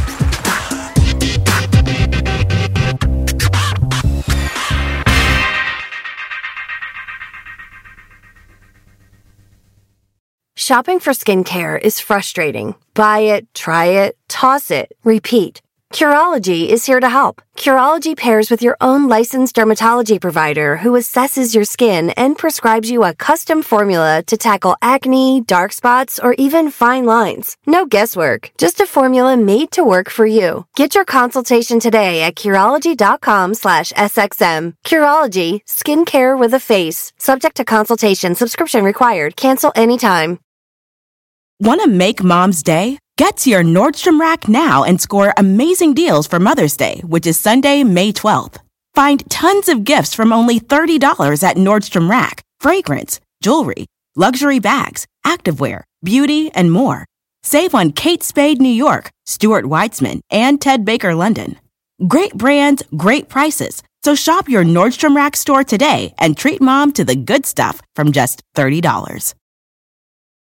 [SPEAKER 7] Shopping for skincare is frustrating. Buy it, try it, toss it, repeat. Curology is here to help. Curology pairs with your own licensed dermatology provider who assesses your skin and prescribes you a custom formula to tackle acne, dark spots, or even fine lines. No guesswork, just a formula made to work for you. Get your consultation today at Curology.com slash SXM. Curology, skincare with a face. Subject to consultation, subscription required. Cancel anytime.
[SPEAKER 11] Want to make Mom's day? Get to your Nordstrom Rack now and score amazing deals for Mother's Day, which is Sunday, May twelfth. Find tons of gifts from only thirty dollars at Nordstrom Rack. Fragrance, jewelry, luxury bags, activewear, beauty, and more. Save on Kate Spade New York, Stuart Weitzman, and Ted Baker London. Great brands, great prices. So shop your Nordstrom Rack store today and treat Mom to the good stuff from just thirty dollars.